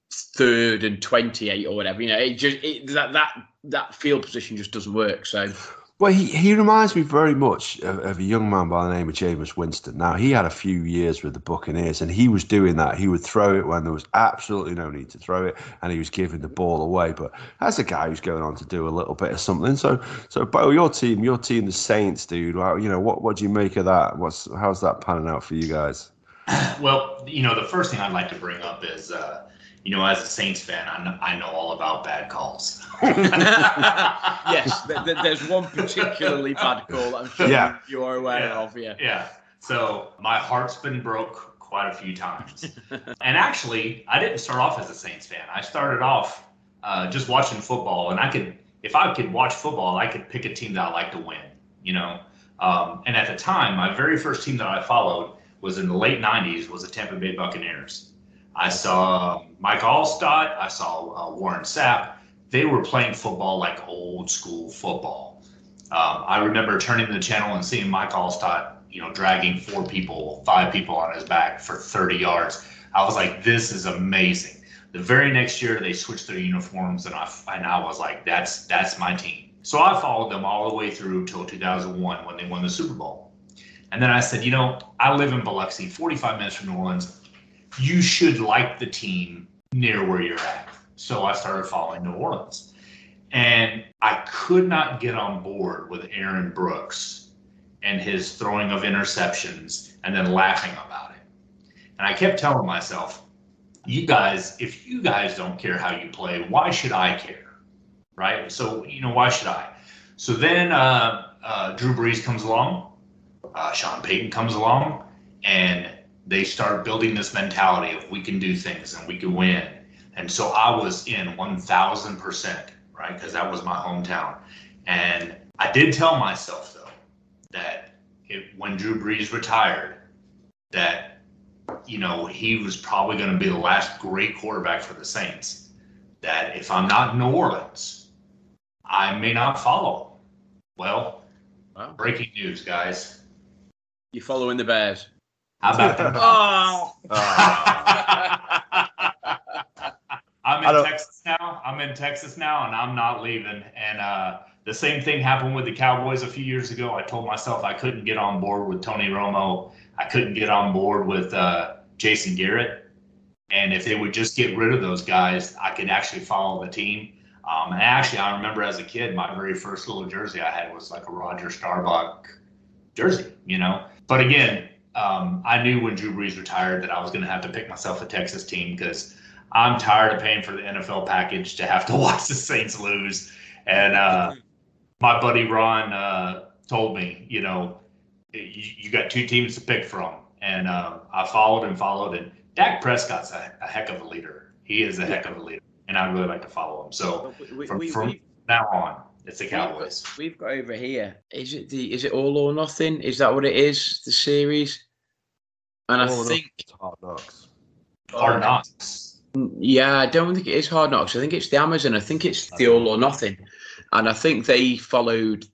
third and twenty-eight or whatever. You know, it just it, that that that field position just doesn't work. So, Well, he, he reminds me very much of, of a young man by the name of Jameis Winston. Now, he had a few years with the Buccaneers, and he was doing that. He would throw it when there was absolutely no need to throw it, and he was giving the ball away. But that's a guy who's going on to do a little bit of something. So, so Bo, your team, your team, the Saints, dude. Well, you know, what what do you make of that? What's how's that panning out for you guys? Well, you know, the first thing I'd like to bring up is, uh, you know, as a Saints fan, I know, I know all about bad calls. yes, th- th- there's one particularly bad call that I'm sure Yeah. you are aware Yeah. of. Yeah. Yeah. So my heart's been broke quite a few times. And actually, I didn't start off as a Saints fan. I started off uh, just watching football, and I could, if I could watch football, I could pick a team that I like to win, you know. Um, and at the time, my very first team that I followed was in the late nineties, was the Tampa Bay Buccaneers. I saw Mike Allstott. I saw uh, Warren Sapp. They were playing football like old school football. Um, I remember turning the channel and seeing Mike Allstott, you know, dragging four people, five people on his back for thirty yards. I was like, this is amazing. The very next year, they switched their uniforms, and I and I was like, that's that's my team. So I followed them all the way through till two thousand one when they won the Super Bowl. And then I said, you know, I live in Biloxi, forty-five minutes from New Orleans. You should like the team near where you're at. So I started following New Orleans. And I could not get on board with Aaron Brooks and his throwing of interceptions and then laughing about it. And I kept telling myself, you guys, if you guys don't care how you play, why should I care? Right? So, you know, why should I? So then uh, uh, Drew Brees comes along. Uh, Sean Payton comes along, and they start building this mentality of we can do things and we can win. And so I was in one thousand percent, right? Because that was my hometown. And I did tell myself, though, that it, when Drew Brees retired, that, you know, he was probably going to be the last great quarterback for the Saints. That if I'm not in New Orleans, I may not follow. Well, wow. Breaking news, guys. You're following the Bears. How about that? Oh! I'm in Texas now. I'm in Texas now, and I'm not leaving. And uh, the same thing happened with the Cowboys a few years ago. I told myself I couldn't get on board with Tony Romo. I couldn't get on board with uh, Jason Garrett. And if they would just get rid of those guys, I could actually follow the team. Um, and actually, I remember as a kid, my very first little jersey I had was like a Roger Staubach jersey, you know. But again, um, I knew when Drew Brees retired that I was going to have to pick myself a Texas team because I'm tired of paying for the N F L package to have to watch the Saints lose. And uh, my buddy Ron uh, told me, you know, you, you got two teams to pick from. And uh, I followed and followed. And Dak Prescott's a, a heck of a leader. He is a heck of a leader. And I really like to follow him. So we, from, we, from we, now on, it's the Cowboys. We've got, we've got over here. Is it the? Is it All or Nothing? Is that what it is? The series? And all I think it's Hard Knocks. Hard Knocks. Yeah, I don't think it is Hard Knocks. I think it's the Amazon. I think it's the All or Nothing. And I think they followed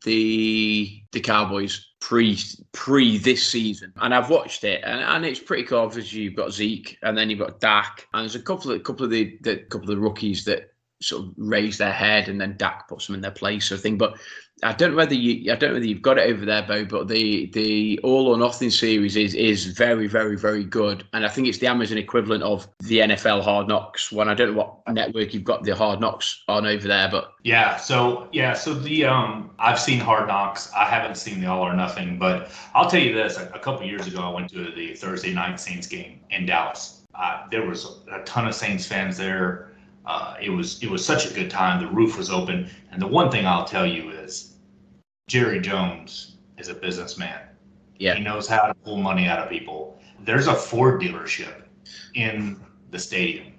the the Cowboys pre pre this season. And I've watched it, and, and it's pretty cool. Obviously, you've got Zeke, and then you've got Dak, and there's a couple of couple of the, the couple of the rookies that sort of raise their head, and then Dak puts them in their place, sort of thing. But I don't know whether you I don't know whether you've got it over there, Bo. But the the All or Nothing series is is very very very good, and I think it's the Amazon equivalent of the N F L Hard Knocks one. I don't know what network you've got the Hard Knocks on over there, but yeah. So yeah, so the um I've seen Hard Knocks. I haven't seen the All or Nothing, but I'll tell you this: a, a couple of years ago, I went to the Thursday night Saints game in Dallas. Uh, there was a ton of Saints fans there. Uh, it was it was such a good time. The roof was open, and the one thing I'll tell you is Jerry Jones is a businessman. Yeah, he knows how to pull money out of people. There's a Ford dealership in the stadium,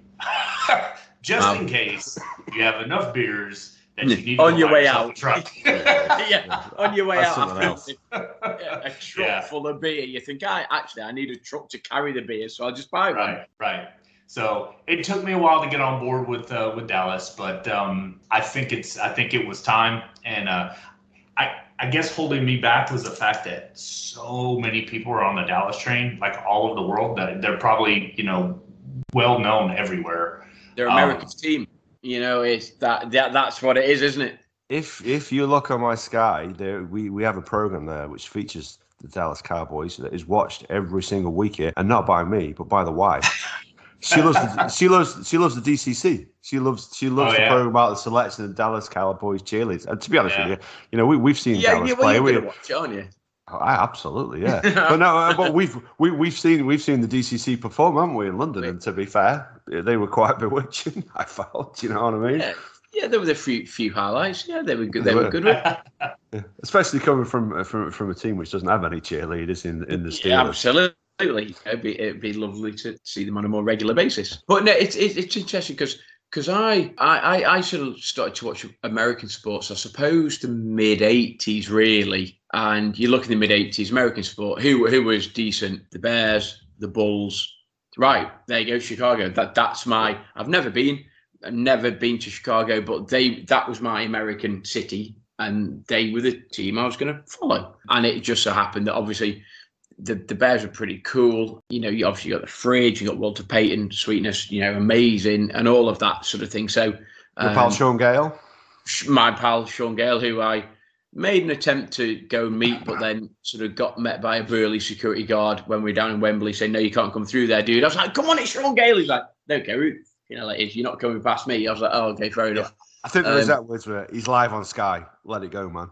just wow. in case you have enough beers that you need to on your way out. A truck. yeah, on your way That's out. After a truck yeah. full of beer. You think, I actually I need a truck to carry the beer, so I'll just buy one. Right, right. So it took me a while to get on board with uh, with Dallas, but um, I think it's I think it was time, and uh, I I guess holding me back was the fact that so many people are on the Dallas train, like all over the world, that they're probably you know well known everywhere. They're America's um, team, you know. It's that, that that's what it is, isn't it? If if you look on my Sky, there we we have a program there which features the Dallas Cowboys that is watched every single week here, and not by me, but by the wife. She loves the, she loves she loves the D C C. She loves she loves oh, yeah. the program about the selection of Dallas Cowboys cheerleaders. And to be honest yeah. with you, you know we we've seen yeah, Dallas yeah, play. Well, we watch it, aren't you? I, absolutely, yeah. but no, but we've we we've seen we've seen the D C C perform, haven't we, in London? And to be fair, they were quite bewitching. I felt, you know what I mean? Yeah, yeah there were a few few highlights. Yeah, they were good. They, they were, were good. Yeah. Especially coming from from from a team which doesn't have any cheerleaders in in the Steelers. Yeah, absolutely. Absolutely, it'd be it'd be lovely to see them on a more regular basis. But no, it's it's, it's interesting because because I, I I sort of started to watch American sports, I suppose, the mid eighties really. And you look in the mid eighties, American sport, who who was decent? The Bears, the Bulls. Right, there you go, Chicago. That that's my. I've never been, I've never been to Chicago, but they that was my American city, and they were the team I was going to follow. And it just so happened that obviously. The the Bears are pretty cool. You know, you obviously got the fridge, you got Walter Payton, sweetness, you know, amazing, and all of that sort of thing. So, um, your pal Sean Gale? My pal Sean Gale, who I made an attempt to go and meet, but then sort of got met by a burly security guard when we were down in Wembley saying, no, you can't come through there, dude. I was like, come on, it's Sean Gale. He's like, no, go, you know, like, if you're not coming past me. I was like, oh, okay, fair enough. I think there was um, that words where he's live on Sky. Let it go, man.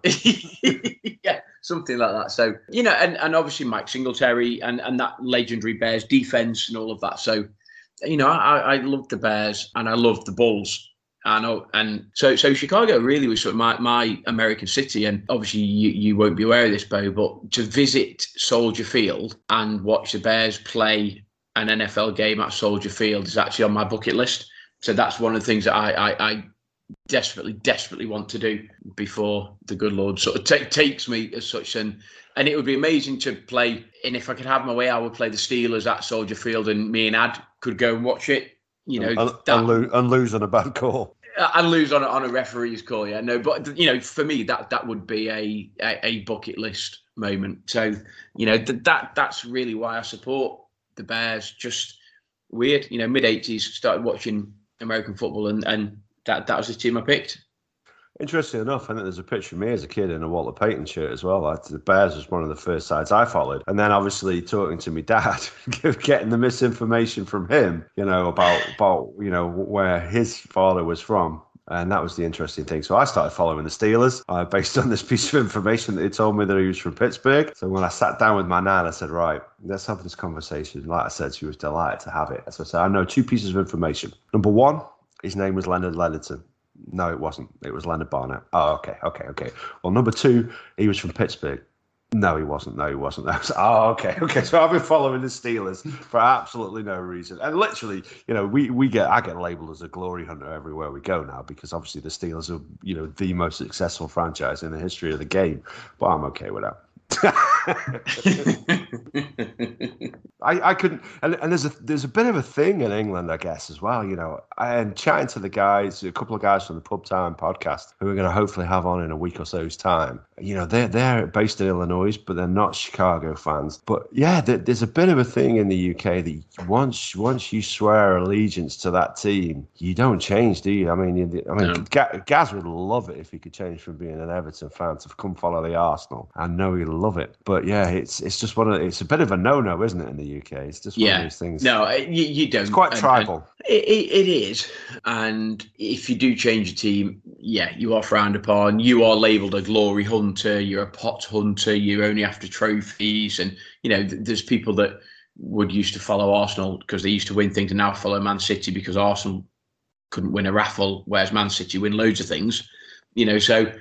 Yeah, something like that. So, you know, and, and obviously Mike Singletary and, and that legendary Bears defense and all of that. So, you know, I, I loved the Bears and I loved the Bulls. I know, and so so Chicago really was sort of my, my American city, and obviously you, you won't be aware of this, Bo, but to visit Soldier Field and watch the Bears play an N F L game at Soldier Field is actually on my bucket list. So that's one of the things that I I, I desperately, desperately want to do before the good Lord sort of t- takes me as such. And and it would be amazing to play, and if I could have my way, I would play the Steelers at Soldier Field, and me and Ad could go and watch it. You know, and, that, and, lose, and lose on a bad call. And lose on a, on a referee's call, yeah. No, but, you know, for me, that that would be a, a, a bucket list moment. So, you know, th- that that's really why I support the Bears. Just weird, you know, mid-eighties, started watching American football, and, and that, that was the team I picked. Interesting enough, I think there's a picture of me as a kid in a Walter Payton shirt as well. The Bears was one of the first sides I followed. And then obviously talking to my dad, getting the misinformation from him, you know, about, about you know, where his father was from. And that was the interesting thing. So I started following the Steelers uh, based on this piece of information that he told me that he was from Pittsburgh. So when I sat down with my nan, I said, right, let's have this conversation. Like I said, she was delighted to have it. So I said, I know two pieces of information. Number one, his name was Leonard Leonardson. No, it wasn't. It was Leonard Barnett. Oh, okay, okay, okay. Well, number two, he was from Pittsburgh. No, he wasn't. No, he wasn't. That was, oh, okay, okay. So I've been following the Steelers for absolutely no reason. And literally, you know, we, we get I get labelled as a glory hunter everywhere we go now because obviously the Steelers are, you know, the most successful franchise in the history of the game. But I'm okay with that. I, I couldn't, and, and there's a there's a bit of a thing in England, I guess, as well. You know, and chatting to the guys, a couple of guys from the Pub Time podcast, who we're going to hopefully have on in a week or so's time. You know, they're they're based in Illinois, but they're not Chicago fans. But yeah, there, there's a bit of a thing in the U K that once once you swear allegiance to that team, you don't change, do you? I mean, you, I mean, no. Gaz would love it if he could change from being an Everton fan to come follow the Arsenal. I know he'd love it, but yeah, it's it's just one of it's a bit of a no-no, isn't it, in the U K? It's just one yeah. of those things. No, you, you don't. It's quite and, tribal. And it, it is, and if you do change your team, yeah, you are frowned upon. You are labelled a glory hunter. You're a pot hunter. You're only after trophies, and you know th- there's people that would used to follow Arsenal because they used to win things, and now follow Man City because Arsenal couldn't win a raffle, whereas Man City win loads of things. You know, so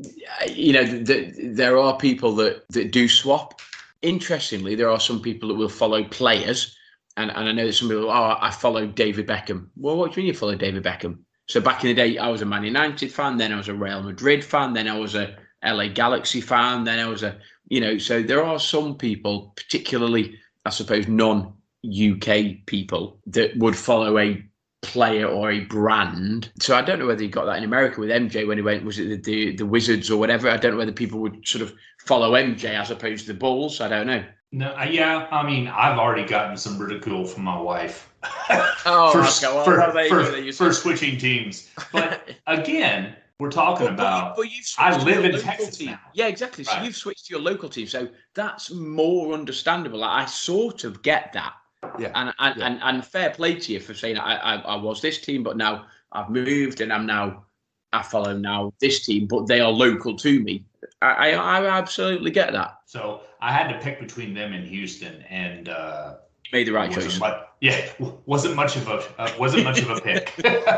you know th- th- there are people that, that do swap. Interestingly, there are some people that will follow players, and, and I know that some people, oh, I follow David Beckham. Well, what do you mean you follow David Beckham? So back in the day, I was a Man United fan, then I was a Real Madrid fan, then I was a L A Galaxy fan, then I was a, you know, so there are some people, particularly, I suppose, non-U K people, that would follow a player or a brand. So I don't know whether you got that in America with M J when he went, was it the, the, the Wizards or whatever? I don't know whether people would sort of follow M J as opposed to the Bulls. I don't know. No, yeah, I mean, I've already gotten some ridicule from my wife oh, for, okay. well, for, well, there you for, go, there you for switching teams. But again, we're talking but, about, but you, but I live in Texas team. now. Yeah, exactly. So right. You've switched to your local team. So that's more understandable. I sort of get that. Yeah. And and, yeah. and and fair play to you for saying I, I I was this team, but now I've moved and I'm now I follow now this team, but they are local to me. I I, I absolutely get that. So I had to pick between them and Houston, and uh, you made the right choice. Much, yeah, wasn't much of a uh, wasn't much of a pick.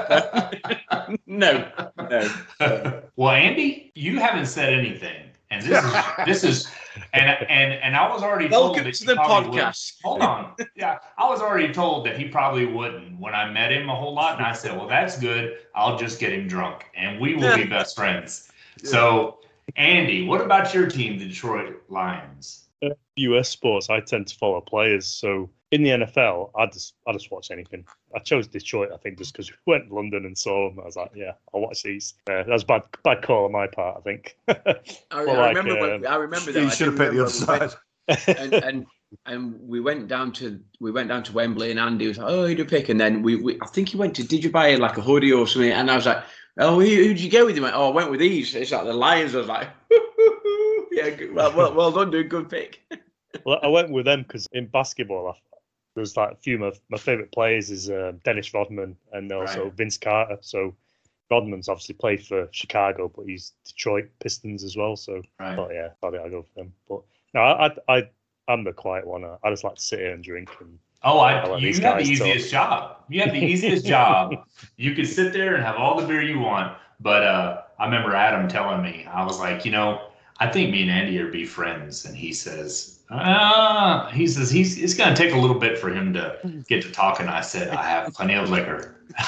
no, no. Well, Andy, you haven't said anything, and this is this is. And and and I was already Welcome told that to he the probably podcast. Wouldn't. Hold on, yeah, I was already told that he probably wouldn't when I met him a whole lot, and I said, "Well, that's good. I'll just get him drunk, and we will be best friends." So, Andy, what about your team, the Detroit Lions? Uh, U S sports, I tend to follow players. So in the N F L, I just I just watch anything. I chose Detroit, I think, just because we went to London and saw them. I was like, yeah, I'll watch these. Uh, that was a bad, bad call on my part, I think. I, I like, remember. um, when, I remember that. You I should have picked the other side. and, and and we went down to we went down to Wembley, and Andy was like, "Oh, who'd you pick?" And then we, we I think he went to, "Did you buy like a hoodie or something?" And I was like, "Oh, who, who'd you go with?" He went, "Oh, I went with these." It's like the Lions. I was like, "Yeah, good, well, well, well done, dude. Good pick." Well, I went with them because in basketball, I, there's like a few of my, my favourite players is uh, Dennis Rodman and also Right. Vince Carter. So Rodman's obviously played for Chicago, but he's Detroit Pistons as well. So Right. I thought, yeah, I thought I'd go for them. But no, I, I, I, I'm the quiet one. I, I just like to sit here and drink and Oh, I, I'll let you these have the guys talk. easiest job. You have the easiest job. You can sit there and have all the beer you want. But uh, I remember Adam telling me, I was like, you know, I think me and Andy are be friends. And he says, ah, he says, he's, it's going to take a little bit for him to get to talking. I said, I have plenty of liquor.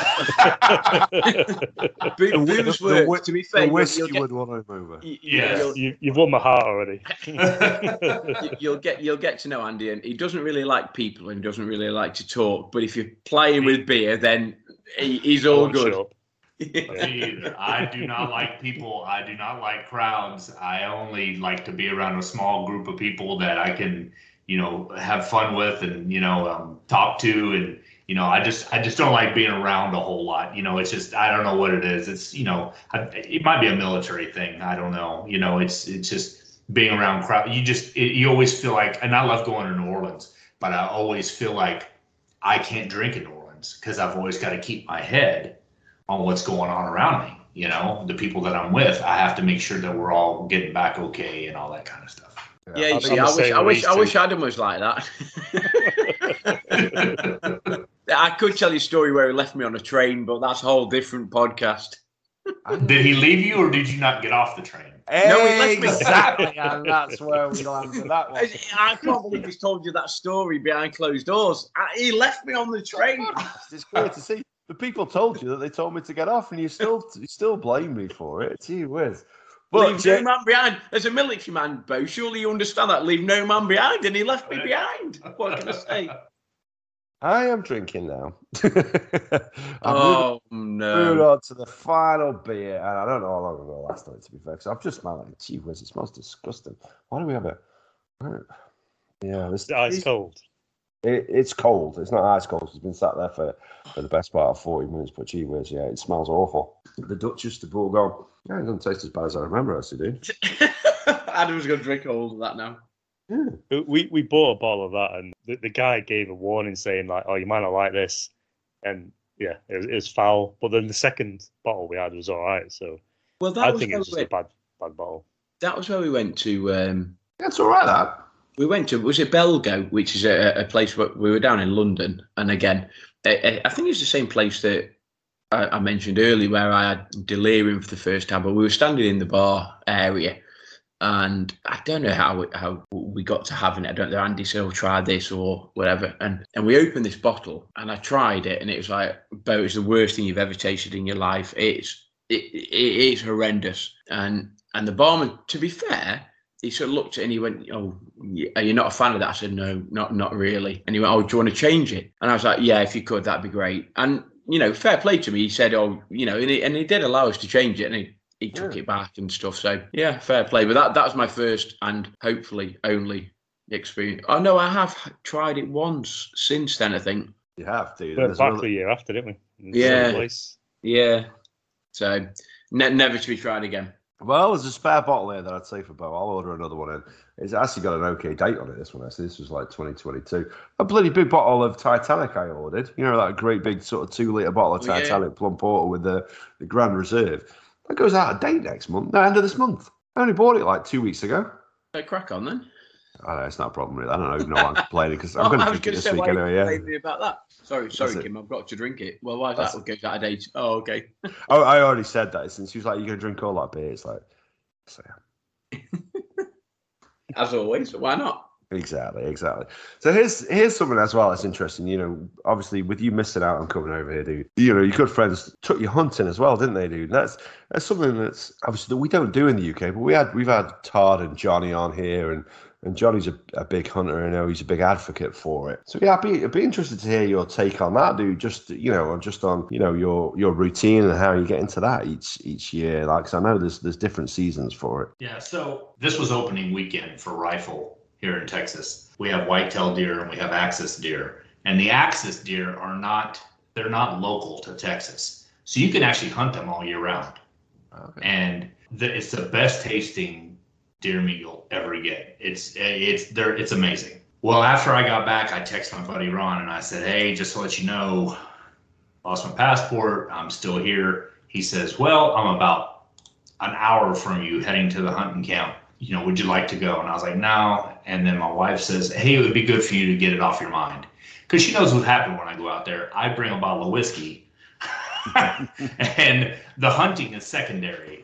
Bo- Booze The, works. To be fair, the you'll, whiskey you'll get, would want to move you, Yes. you'll, you, you've won my heart already. you- you'll get you'll get to know Andy, and he doesn't really like people and doesn't really like to talk. But if you're playing with beer, then he, he's all good. Shut up. Me either. I do not like people. I do not like crowds. I only like to be around a small group of people that I can, you know, have fun with and, you know, um, talk to. And, you know, I just, I just don't like being around a whole lot. You know, it's just, I don't know what it is. It's, you know, I, it might be a military thing. I don't know. You know, it's, it's just being around crowd. You just, it, you always feel like, and I love going to New Orleans, but I always feel like I can't drink in New Orleans because I've always got to keep my head on what's going on around me. You know, the people that I'm with, I have to make sure that we're all getting back okay and all that kind of stuff. Yeah, you I'm see, the I wish, same I wish, with I these wish two. Adam was like that. I could tell you a story where he left me on a train, but that's a whole different podcast. Did he leave you or did you not get off the train? No, he left me. Exactly, and that's where we landed that one. I, I can't believe he's told you that story behind closed doors. I, he left me on the train. It's great to see. The people told you that they told me to get off, and you still you still blame me for it. Gee whiz. But Leave Jay- no man behind. As a military man, Bo, surely you understand that. Leave no man behind, and he left me behind. What can I say? I am drinking now. I'm Oh, moving, no. moving on to the final beer, and I don't know how long ago last night, to be fair, because I've just smelled it. Gee whiz, it smells disgusting. Why do we have it? Yeah, this, It's ice cold. It, it's cold. It's not ice cold. It's been sat there for, for the best part of forty minutes, but gee whiz, yeah, it smells awful. The Duchess de Bourgogne. Yeah, it doesn't taste as bad as I remember, actually, dude. Adam's going to drink all of that now. Yeah. We we bought a bottle of that, and the, the guy gave a warning saying like, "Oh, you might not like this," and yeah, it was, it was foul. But then the second bottle we had was all right. So Well, that I was think it where was we just a went, bad bad bottle. that was where we went to. Um, Yeah, it's all right, that. we went to was it Belgo, which is a, a place where we were down in London, and again, I, I think it's the same place that I, I mentioned earlier where I had delirium for the first time. But we were standing in the bar area. And I don't know how we, how we got to having it. I don't know. Andy said, "Oh, try this" or whatever. And and we opened this bottle, and I tried it, and it was like, "Bo, it's the worst thing you've ever tasted in your life. It's it, it it's horrendous." And and the barman, to be fair, he sort of looked at it and he went, "Oh, are you not a fan of that?" I said, "No, not not really." And he went, "Oh, do you want to change it?" And I was like, "Yeah, if you could, that'd be great." And you know, fair play to me. He said, "Oh, you know," and he, and he did allow us to change it, and he. He took Yeah. it back and stuff. So yeah, fair play. But that that was my first and hopefully only experience. Oh no, I have tried it once since then. I think. You have to. We went There's back another- the year after, didn't we? In the Yeah. same place. Yeah. So ne- never to be tried again. Well, there's a spare bottle here that I'd say for Bo. I'll order another one in. It's actually got an okay date on it, this one. Actually. This was like twenty twenty-two. A bloody big bottle of Titanic I ordered. You know, that great big sort of two litre bottle of Oh, yeah. Titanic Plum Porter with the, the Grand Reserve. That goes out of date next month. No, end of this month. I only bought it like two weeks ago. So crack on then. I know, it's not a problem, really. I don't even know why I'm complaining because I'm Oh, going I to was drink it going to this say week why anyway. you Yeah. complaining about that. Sorry, sorry, That's it. Kim. I've got to drink it. Well, why is That's that? It goes out of date. Oh, okay. Oh, I already said that. Since she was like, "You're going to drink all that beer," it's like, so, yeah. As always, why not? Exactly, exactly. So here's here's something as well that's interesting. You know, obviously with you missing out on coming over here, dude. You know, your good friends took you hunting as well, didn't they, dude? And that's that's something that's obviously that we don't do in the U K. But we had we've had Todd and Johnny on here, and and Johnny's a, a big hunter. I know he's a big advocate for it. So yeah, I'd be I'd be interested to hear your take on that, dude. Just you know, just on you know your your routine and how you get into that each each year. Like, 'cause I know there's there's different seasons for it. Yeah, so this was opening weekend for rifle here in Texas. We have whitetail deer and we have axis deer. And the axis deer are not, they're not local to Texas. So you can actually hunt them all year round. Okay. And the, it's the best tasting deer meat you'll ever get. It's, it's, there, it's amazing. Well, after I got back, I texted my buddy Ron and I said, "Hey, just to let you know, lost my passport. I'm still here." He says, "Well, I'm about an hour from you heading to the hunting camp. You know, would you like to go?" And I was like, "No." And then my wife says, "Hey, it would be good for you to get it off your mind." because she knows what happened when I go out there. I bring a bottle of whiskey, and the hunting is secondary.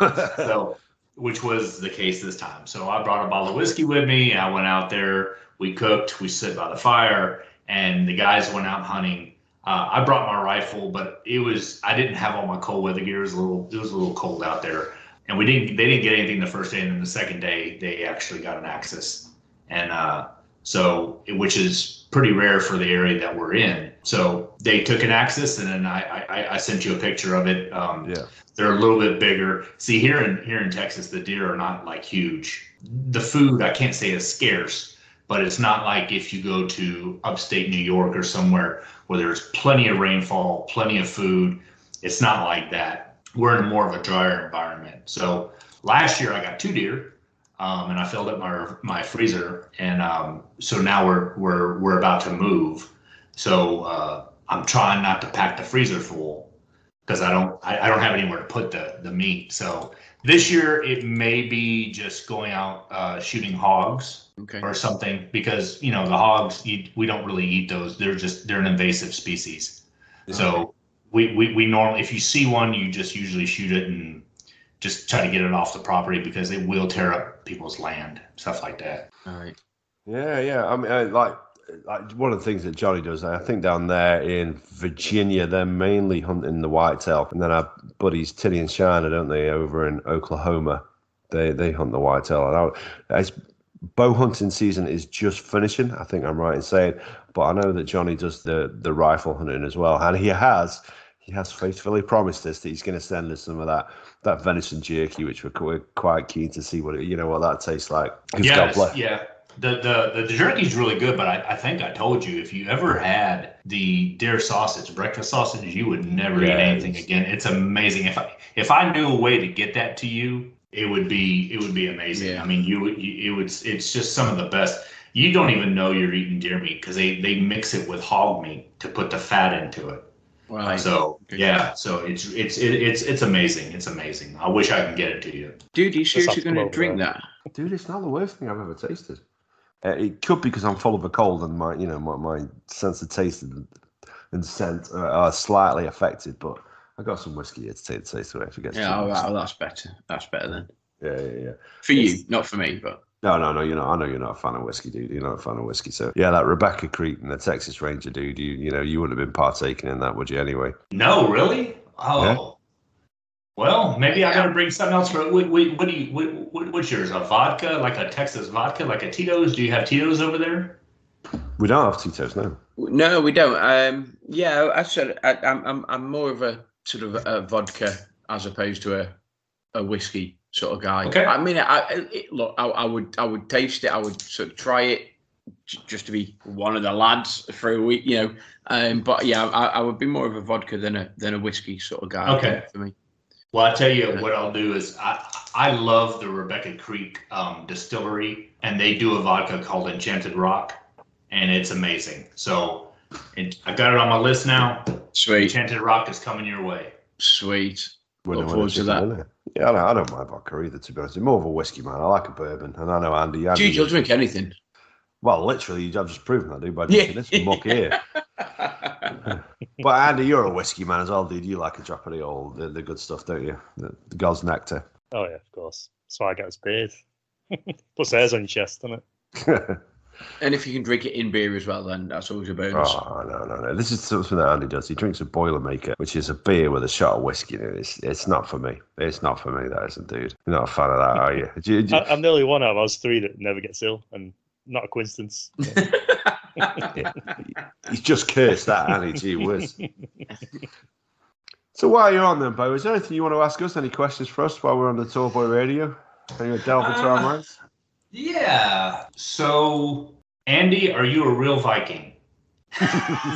So, which was the case this time. So I brought a bottle of whiskey with me. I went out there. We cooked. We sit by the fire, and the guys went out hunting. Uh, I brought my rifle, but it was I didn't have all my cold weather gear. It was a little it was a little cold out there, and we didn't they didn't get anything the first day, and then the second day they actually got an Axis, and uh, so which is pretty rare for the area that we're in. So they took an Axis, and then I I, I sent you a picture of it. Um, Yeah. They're a little bit bigger. See, here in here in Texas, the deer are not like huge. The food I can't say is scarce, but it's not like if you go to upstate New York or somewhere where there's plenty of rainfall, plenty of food. It's not like that. We're in more of a drier environment. So last year I got two deer, um, and I filled up my my freezer, and um, so now we're we're we're about to move. So uh, I'm trying not to pack the freezer full because I don't I, I don't have anywhere to put the the meat. So this year it may be just going out uh, shooting hogs. Okay. Or something, because you know the hogs eat, we don't really eat those. They're just they're an invasive species. Yeah. So we, we we normally, if you see one, you just usually shoot it and just try to get it off the property because it will tear up people's land, stuff like that. All right. Yeah, yeah. I mean, I, like, like one of the things that Johnny does, I think down there in Virginia, they're mainly hunting the whitetail, and then our buddies Tinny and Shiner, don't they, over in Oklahoma, they they hunt the whitetail. And I, it's, bow hunting season is just finishing, I think I'm right in saying, but I know that Johnny does the the rifle hunting as well, and he has he has faithfully promised us that he's going to send us some of that that venison jerky, which we're, we're quite keen to see what it, you know what that tastes like. 'Cause God Yes, bless- yeah. The, the the jerky's really good, but I, I think I told you, if you ever had the deer sausage, breakfast sausage, you would never Yeah, eat anything it's- again. It's amazing. If I if I knew a way to get that to you, it would be it would be amazing. Yeah. I mean, you would you, it would it's just some of the best. You don't even know you're eating deer meat because they they mix it with hog meat to put the fat into it. Right. So Good. yeah, so it's it's it, it's it's amazing. It's amazing. I wish I could get it to you. Dude, are you have seriously to going come to drink over that? Dude, it's not the worst thing I've ever tasted. Uh, it could be because I'm full of a cold and my, you know, my, my sense of taste and, and scent are, are slightly affected. But I got some whiskey here to take the taste away if it gets Yeah, too all much. right, well, that's better. That's better then. Yeah, yeah, yeah. For you, not for me, but No, no, no. You know, I know you're not a fan of whiskey, dude. You're not a fan of whiskey. So yeah, that Rebecca Creek and the Texas Ranger, dude. You, you know, you wouldn't have been partaking in that, would you? Anyway. No, really? Oh. Yeah. Well, maybe I got to bring something else for. What, what, what do you? What, what, what's yours? A vodka, like a Texas vodka, like a Tito's? Do you have Tito's over there? We don't have Tito's, no. no, we don't. Um, yeah, I said I, I'm I'm I'm more of a sort of a vodka as opposed to a a whiskey sort of guy. Okay. I mean, I it, look, I, I would I would taste it. I would sort of try it j- just to be one of the lads for a week, you know. Um, but yeah, I, I would be more of a vodka than a than a whiskey sort of guy. I Okay. think, for me. Well, I tell you what I'll do is I I love the Rebecca Creek um, distillery, and they do a vodka called Enchanted Rock, and it's amazing. So it, I got it on my list now. Sweet, Enchanted Rock is coming your way. sweet. Winner, Look winner, forward to chicken that. dinner. Yeah, I don't, I don't mind vodka either, to be honest. I'm more of a whiskey man. I like a bourbon, and I know Andy. Andy Dude, you'll drink anything. Well, literally, I've just proven that, dude, by Yeah. drinking this muck here. But Andy, you're a whiskey man as well, dude. You like a drop of the old, the, the good stuff, don't you? The, the God's nectar. Oh yeah, of course. That's why I get his beard. Plus hairs on your chest, isn't it? And if you can drink it in beer as well, then that's always a bonus. Oh, no, no, no. This is something that Andy does. He drinks a Boilermaker, which is a beer with a shot of whiskey in it. It's, it's not for me. It's not for me, that isn't, dude. You're not a fan of that, are you? Do you, do you- I, I'm the only one out of us three that never gets ill, and not a coincidence. yeah. He's just cursed that, Andy. Gee whiz. So while you're on then, Bo, is there anything you want to ask us? Any questions for us while we're on the Tour Boy Radio? Can you delve into our Uh, minds? Yeah. So, Andy, are you a real Viking? Uh,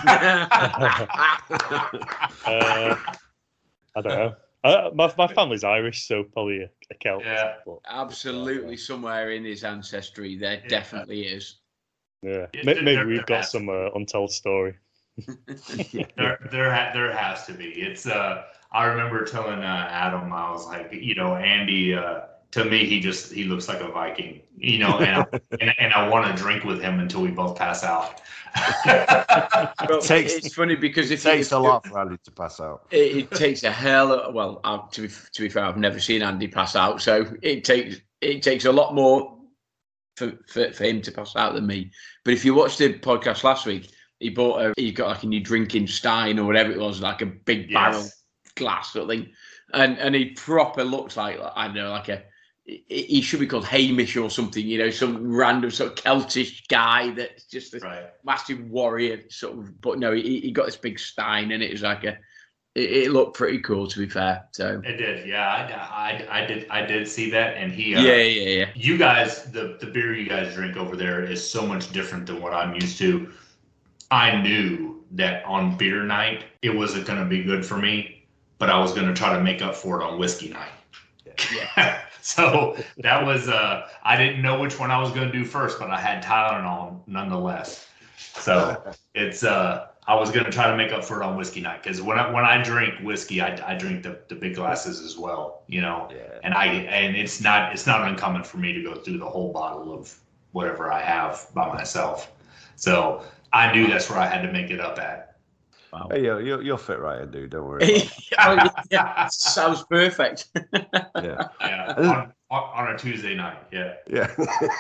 I don't know. Uh, my my family's Irish, so probably a, a Celt. Yeah. But, Absolutely, somewhere in his ancestry, there definitely is. yeah. Yeah, May- there- Maybe there- we've there got has- some uh, untold story. Yeah. There, there, ha- there has to be. It's. Uh, I remember telling uh, Adam, I was like, you know, Andy, uh, to me, he just he looks like a Viking, you know, and I, and, and I want to drink with him until we both pass out. Well, it takes, it's funny because if it takes you, a lot for Andy to pass out. It, it takes a hell of, well, uh, to be to be fair, I've never seen Andy pass out, so it takes it takes a lot more for, for, for him to pass out than me. But if you watched the podcast last week, he bought a he got like a new drinking stein or whatever it was, like a big barrel Yes. glass sort of thing, and and he proper looks like, I don't know, like a he should be called Hamish or something, you know, some random sort of Celtish guy that's just a Right. massive warrior sort of. But no, he, he got this big stein, and it was like a. It, it looked pretty cool, to be fair. So It did, yeah. I, I, I did I did see that, and he. Uh, yeah, yeah, yeah. You guys, the the beer you guys drink over there is so much different than what I'm used to. I knew that on beer night it wasn't going to be good for me, but I was going to try to make up for it on whiskey night. Yeah. So that was, uh, I didn't know which one I was going to do first, but I had Tylenol nonetheless. So it's, uh, I was going to try to make up for it on whiskey night. Cause when I, when I drink whiskey, I, I drink the, the big glasses as well, you know, Yeah. and I, and it's not, it's not uncommon for me to go through the whole bottle of whatever I have by myself. So I knew that's where I had to make it up at. Wow. Hey, you'll, you'll, you'll fit right in, dude. Don't worry. Oh, yeah, sounds perfect. Yeah. Yeah, on, on, on a Tuesday night. Yeah. Yeah.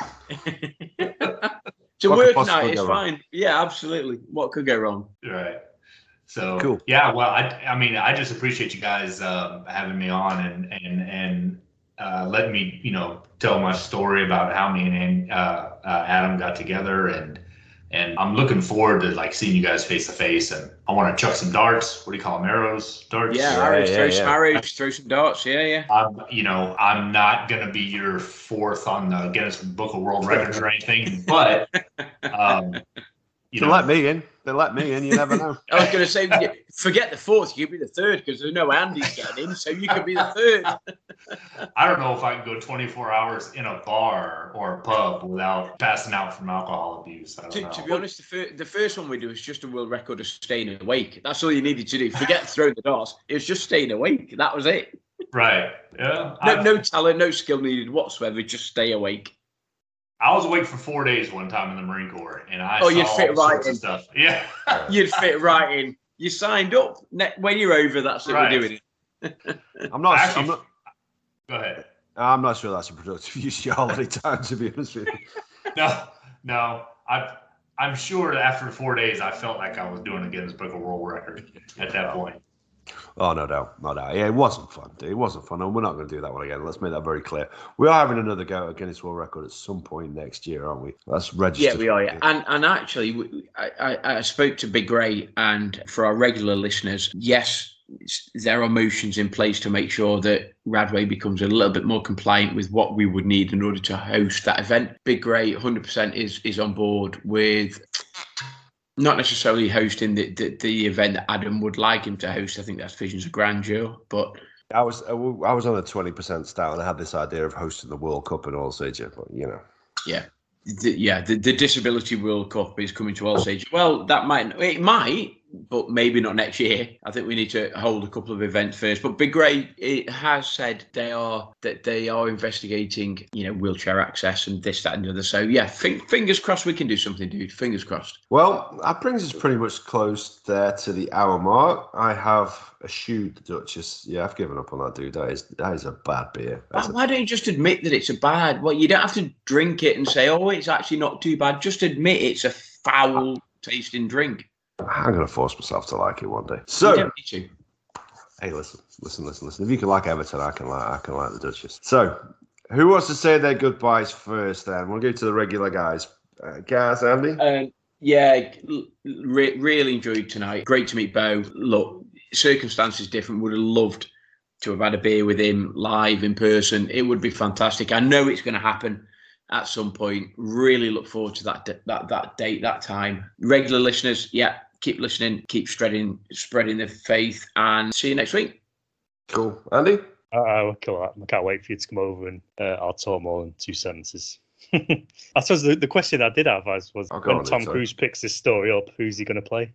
It's a What could work possibly night, it's go wrong? fine. Yeah, absolutely. What could go wrong? Right. So Cool. yeah, well, I, I mean, I just appreciate you guys um, having me on and and and uh, letting me, you know, tell my story about how me and uh, uh, Adam got together, and and I'm looking forward to like seeing you guys face to face, and I want to chuck some darts. What do you call them? Arrows, darts. Yeah, Yeah, arrows, yeah, throw yeah. some arrows, throw some darts. Yeah, yeah. I'm, you know, I'm not gonna be your fourth on the Guinness Book of World Records or anything, but um, you They know, let me in. They let me in. You never know. I was going to say, yeah, forget the fourth. You could be the third because there's no Andy's getting in, so you could be the third. I don't know if I can go twenty-four hours in a bar or a pub without passing out from alcohol abuse. I don't To, know. to be honest, the, fir- the first one we do is just a world record of staying awake. That's all you needed to do. Forget throwing the darts. It was just staying awake. That was it. Right. Yeah. No, I, no talent, no skill needed whatsoever. Just stay awake. I was awake for four days one time in the Marine Corps, and I Oh, saw you'd fit all right sorts in. of stuff. Yeah. You'd fit right in. You signed up. Ne- When you're over, that's what Right. we're doing. I'm not. Actually- I'm not. Go ahead. I'm not sure that's a productive use of your holiday time, to be honest with you. No, no. I, I'm sure after four days, I felt like I was doing a Guinness Book of World Record at that point. Oh, no doubt. No doubt. Yeah, it wasn't fun. It wasn't fun. And we're not going to do that one again. Let's make that very clear. We are having another go at Guinness World Record at some point next year, aren't we? That's registered. Yeah, we are. Yeah, and and actually, we- I, I, I spoke to Big Ray, and for our regular listeners, yes, there are motions in place to make sure that Radway becomes a little bit more compliant with what we would need in order to host that event. Big Ray, one hundred percent is is on board with. Not necessarily hosting the, the, the event that Adam would like him to host. I think that's Visions of Grandeur. But I was I was on a twenty percent start, and I had this idea of hosting the World Cup in Allsage, but you know. yeah, the, yeah, the, the Disability World Cup is coming to Allsage. Well, that might it might, but maybe not next year. I think we need to hold a couple of events first. But Big Ray it has said they are that they are investigating, you know, wheelchair access and this, that, and the other. So yeah, f- fingers crossed we can do something, dude. Fingers crossed. Well, that brings us pretty much close there to the hour mark. I have eschewed the Duchess. Yeah, I've given up on that, dude. That is that is a bad beer. That's Why, a- why don't you just admit that it's a bad? Well, you don't have to drink it and say, "Oh, it's actually not too bad." Just admit it's a foul tasting drink. I'm going to force myself to like it one day. You So, don't need to. hey, listen, listen, listen, listen. If you can like Everton, I can like I can like the Duchess. So, who wants to say their goodbyes first? Then we'll go to the regular guys. Uh, Gaz, Andy. Um, yeah, re- really enjoyed tonight. Great to meet Bo. Look, circumstances different. Would have loved to have had a beer with him live in person. It would be fantastic. I know it's going to happen at some point. Really look forward to that that that date, that time. Regular listeners, yeah, keep listening, keep spreading spreading the faith, and see you next week. Cool, Andy. Uh, I can't wait for you to come over and uh, I'll talk more in two sentences. I suppose the, the question I did have was, was Oh, go when on, Tom sorry. Cruise picks this story up, who's he going to play?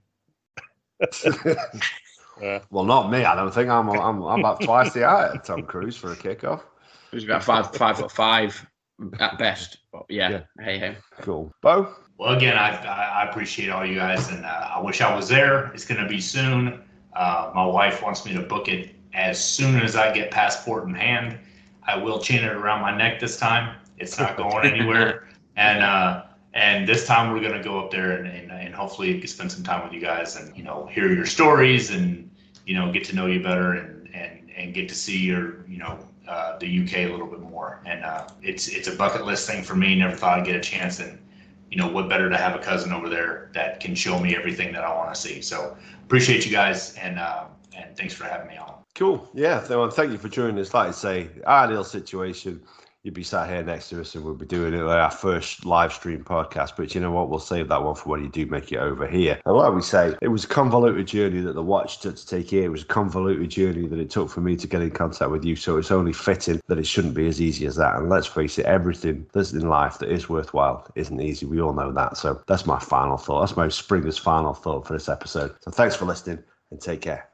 Uh, Well, not me. I don't think I'm. I'm, I'm about twice the height of Tom Cruise for a kickoff. He was about five five foot five at best. But yeah, yeah. hey hey. Cool. Bo? Well, again, I I appreciate all you guys, and uh, I wish I was there. It's going to be soon. Uh, my wife wants me to book it as soon as I get passport in hand. I will chain it around my neck this time. It's not going anywhere. And uh, and this time we're going to go up there and, and, and hopefully spend some time with you guys and, you know, hear your stories and, you know, get to know you better and, and, and get to see your, you know, uh, the U K a little bit more. And uh, it's it's a bucket list thing for me. Never thought I'd get a chance. And, you know, what better to have a cousin over there that can show me everything that I want to see. So appreciate you guys. And, uh, and thanks for having me on. Cool. Yeah. Well, thank you for joining us. Like I say, ideal situation. You'd be sat here next to us and we'll be doing it like our first live stream podcast. But you know what? We'll save that one for when you do make it over here. And like we say, it was a convoluted journey that the watch took to take here. It was a convoluted journey that it took for me to get in contact with you. So it's only fitting that it shouldn't be as easy as that. And let's face it, everything that's in life that is worthwhile isn't easy. We all know that. So that's my final thought. That's my Springer's final thought for this episode. So thanks for listening and take care.